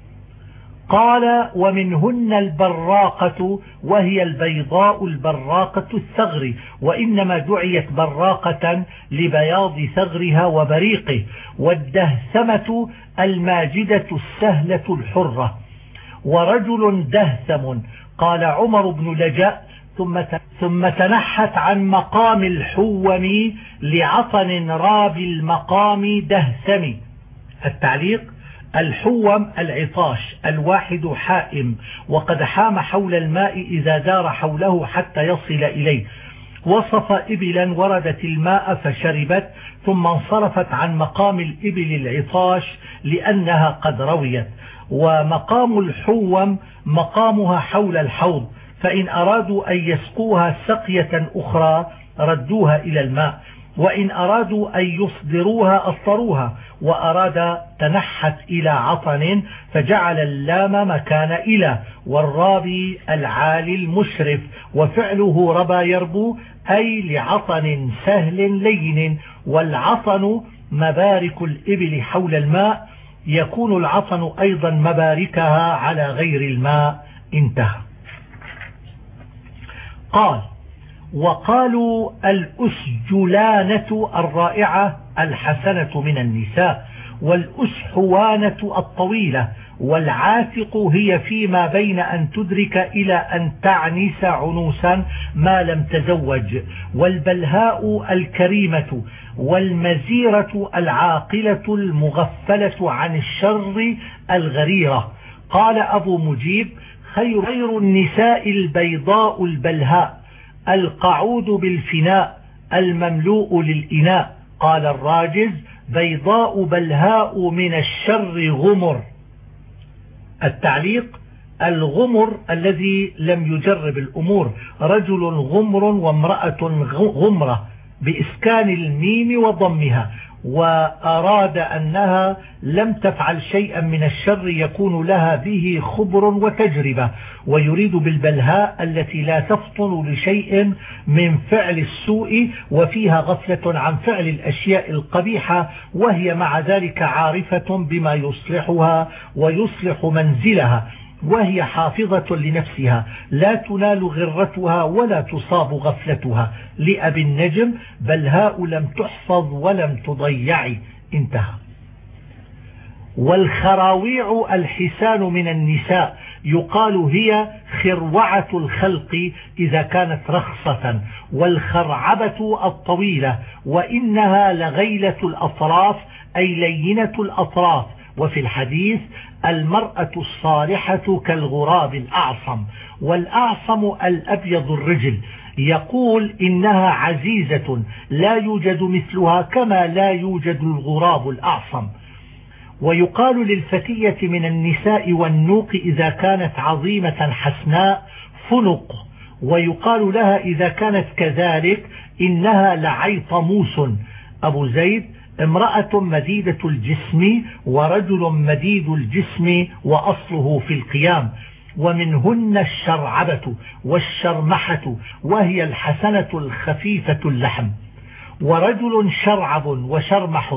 قال: ومنهن البراقة، وهي البيضاء البراقة الثغر، وإنما دعيت براقة لبياض ثغرها وبريقه. والدهثمة الماجدة السهلة الحرة. ورجل دهثم. قال عمر بن لجأ: ثم تنحت عن مقام الحوم لعطن راب المقام دهثم. التعليق: الحوم العطاش الواحد حائم، وقد حام حول الماء إذا دار حوله حتى يصل إليه. وصف إبلا وردت الماء فشربت، ثم انصرفت عن مقام الإبل العطاش لأنها قد رويت. ومقام الحوم مقامها حول الحوض، فإن أرادوا أن يسقوها سقية أخرى ردوها إلى الماء، وإن أرادوا أن يصدروها أصدروها، وأراد تنحت إلى عطن فجعل اللام مكان إلى، والرابي العالي المشرف، وفعله ربا يربو أي لعطن سهل لين. والعطن مبارك الإبل حول الماء، يكون العطن أيضا مباركها على غير الماء. انتهى. قال: وقالوا الأسجلانة الرائعة الحسنة من النساء، والأسحوانة الطويلة، والعاتق هي فيما بين أن تدرك إلى أن تعنس عنوسا ما لم تزوج، والبلهاء الكريمة، والمزيرة العاقلة المغفلة عن الشر الغريرة. قال أبو مجيب: خير النساء البيضاء البلهاء القعود بالفناء المملوء للإناء. قال الراجز: بيضاء بلهاء من الشر غمر. التعليق: الغمر الذي لم يجرب الأمور، رجل غمر وامرأة غمرة بإسكان الميم وضمها، وأراد أنها لم تفعل شيئا من الشر يكون لها به خبر وتجربة، ويريد بالبلهاء التي لا تفطن لشيء من فعل السوء وفيها غفلة عن فعل الأشياء القبيحة، وهي مع ذلك عارفة بما يصلحها ويصلح منزلها، وهي حافظة لنفسها لا تنال غرتها ولا تصاب غفلتها. لأبي النجم: بلهاء لم تحفظ ولم تضيع. انتهى. والخراويع الحسان من النساء، يقال هي خروعة الخلق إذا كانت رخصة، والخرعبة الطويلة، وإنها لغيلة الأطراف أي لينة الأطراف. وفي الحديث: المرأة الصالحة كالغراب الأعصم. والأعصم الأبيض الرجل، يقول إنها عزيزة لا يوجد مثلها كما لا يوجد الغراب الأعصم. ويقال للفتية من النساء والنوق إذا كانت عظيمة حسناء فنق. ويقال لها إذا كانت كذلك إنها لعيطموس. أبو زيد: امرأة مديدة الجسم ورجل مديد الجسم وأصله في القيام. ومنهن الشرعبة والشرمحة، وهي الحسنة الخفيفة اللحم. ورجل شرعب وشرمح.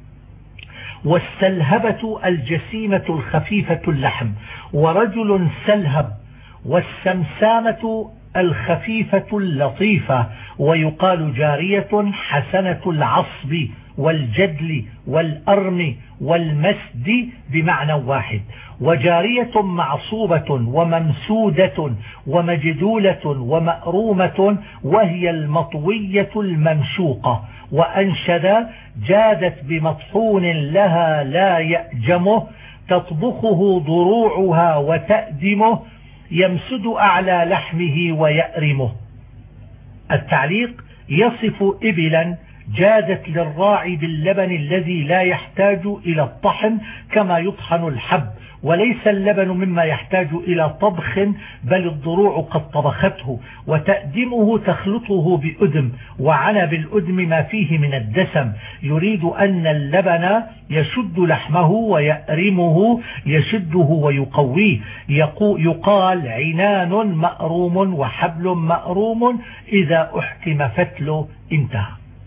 والسلهبة الجسيمة الخفيفة اللحم. ورجل سلهب. والسمسامة الخفيفة اللطيفة. ويقال جارية حسنة العصب والجدل والأرم والمسد بمعنى واحد. وجارية معصوبة وممسودة ومجدولة ومأرومة، وهي المطوية الممشوقة. وأنشد: جادت بمطحون لها لا يأجمه، تطبخه ضروعها وتأدمه، يمسد أعلى لحمه ويأرمه. التعليق: يصف إبلا جادت للراعي باللبن الذي لا يحتاج إلى الطحن كما يطحن الحب، وليس اللبن مما يحتاج إلى طبخ، بل الضروع قد طبخته. وتأدمه تخلطه بأدم، وعنى بالأدم ما فيه من الدسم، يريد أن اللبن يشد لحمه ويأرمه يشده ويقويه. يقال عنان مأروم وحبل مأروم إذا احتم فتله. انتهى.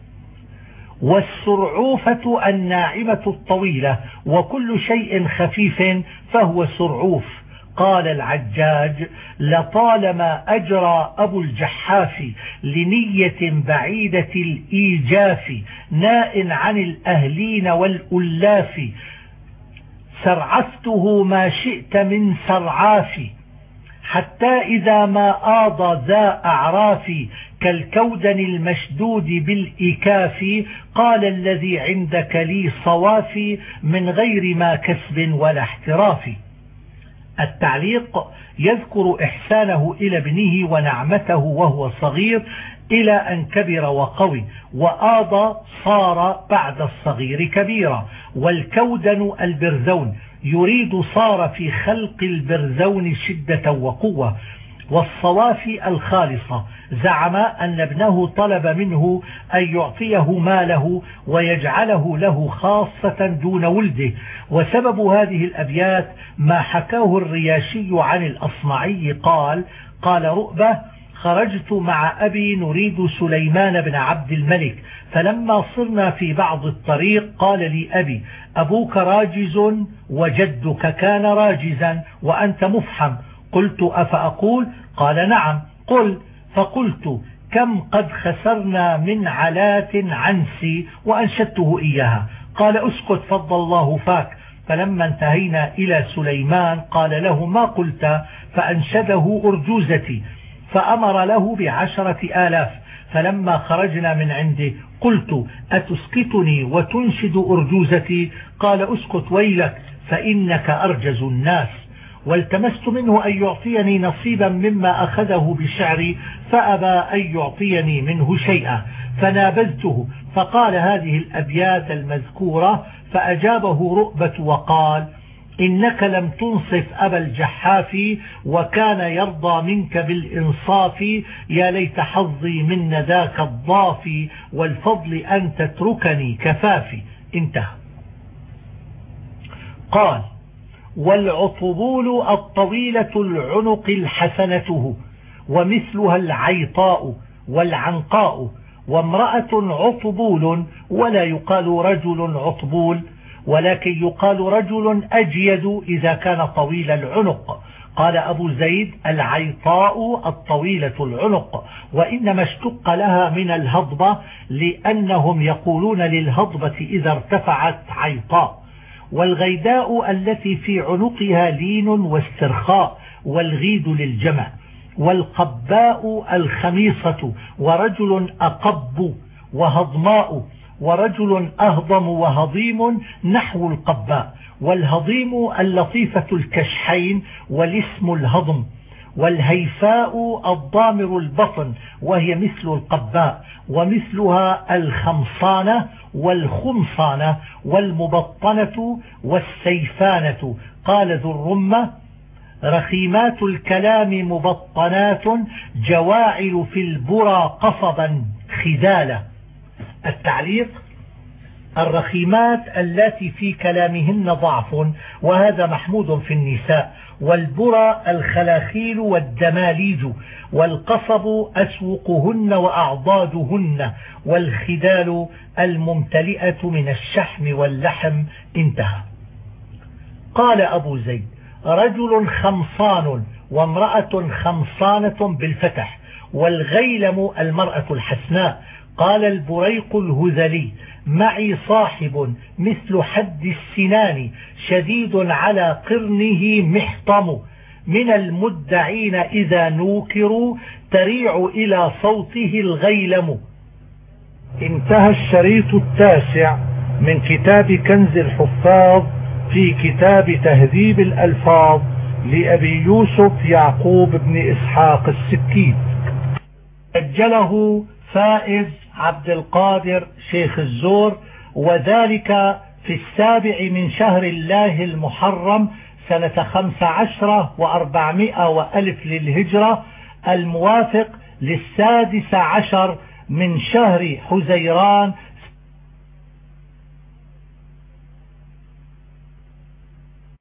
والسرعوفة الناعمة الطويلة، وكل شيء خفيف فهو سرعوف. قال العجاج: لطالما أجرى أبو الجحاف لنية بعيدة الإيجاف، ناء عن الأهلين والألاف، سرعفته ما شئت من سرعاف، حتى إذا ما آض ذا أعراف، كالكودن المشدود بالإكاف، قال الذي عندك لي صوافي، من غير ما كسب ولا احتراف. التعليق: يذكر إحسانه إلى ابنه ونعمته وهو صغير إلى أن كبر وقوي، وآض صار بعد الصغير كبيرا. والكودن البرزون، يريد صار في خلق البرزون شدة وقوة. والصوافي الخالصة. زعم أن ابنه طلب منه أن يعطيه ماله ويجعله له خاصة دون ولده. وسبب هذه الأبيات ما حكاه الرياشي عن الأصمعي قال رؤبة: خرجت مع أبي نريد سليمان بن عبد الملك، فلما صرنا في بعض الطريق قال لي أبي: أبوك راجز وجدك كان راجزا وأنت مفحم. قلت: أفأقول؟ قال: نعم قل. فقلت: كم قد خسرنا من علات عنسي، وأنشدته إياها. قال: أسكت فضل الله فاك. فلما انتهينا إلى سليمان قال له: ما قلت؟ فأنشده أرجوزتي، فأمر له ب10,000. فلما خرجنا من عنده قلت: أتسكتني وتنشد أرجوزتي؟ قال: أسكت ويلك فإنك أرجز الناس. والتمست منه أن يعطيني نصيبا مما أخذه بشعري، فأبى أن يعطيني منه شيئا، فنابذته فقال هذه الأبيات المذكورة، فأجابه رؤبة وقال: إنك لم تنصف أبا الجحاف، وكان يرضى منك بالإنصاف، يا ليت حظي من ذاك الضافي، والفضل أن تتركني كفافي. انتهى. قال: والعطبول الطويلة العنق الحسنته، ومثلها العيطاء والعنقاء، وامرأة عطبول، ولا يقال رجل عطبول، ولكن يقال رجل أجيد إذا كان طويل العنق. قال أبو زيد: العيطاء الطويلة العنق، وإنما اشتق لها من الهضبة، لأنهم يقولون للهضبة إذا ارتفعت عيطاء. والغيداء التي في عنقها لين واسترخاء، والغيد للجمع. والقباء الخميصة، ورجل أقب، وهضماء، ورجل أهضم وهضيم نحو القباء. والهضيم اللطيفة الكشحين، والاسم الهضم. والهيفاء الضامر البطن، وهي مثل القباء، ومثلها الخمصانة والخمصانة والمبطنة والسيفانة. قال ذو الرمة: رخيمات الكلام مبطنات، جواعل في البرى قصبا خذالة. التعليق: الرخيمات التي في كلامهن ضعف، وهذا محمود في النساء. والبرى الخلاخيل والدماليج، والقصب أسوقهن وأعضادهن، والخدال الممتلئة من الشحم واللحم. انتهى. قال أبو زيد: رجل خمصان، وامرأة خمصانة بالفتح، والغيلم المرأة الحسناء. قال البريق الهذلي: معي صاحب مثل حد السنان، شديد على قرنه محطم، من المدعين إذا نوكروا، تريع إلى صوته الغيلم. انتهى الشريط 9 من كتاب كنز الحفاظ في كتاب تهذيب الألفاظ لأبي يوسف يعقوب بن إسحاق السكيت، سجله فائز عبد القادر شيخ الزور، وذلك في 7 من شهر الله المحرم سنة 15 و400 وألف للهجرة، الموافق 16 من شهر حزيران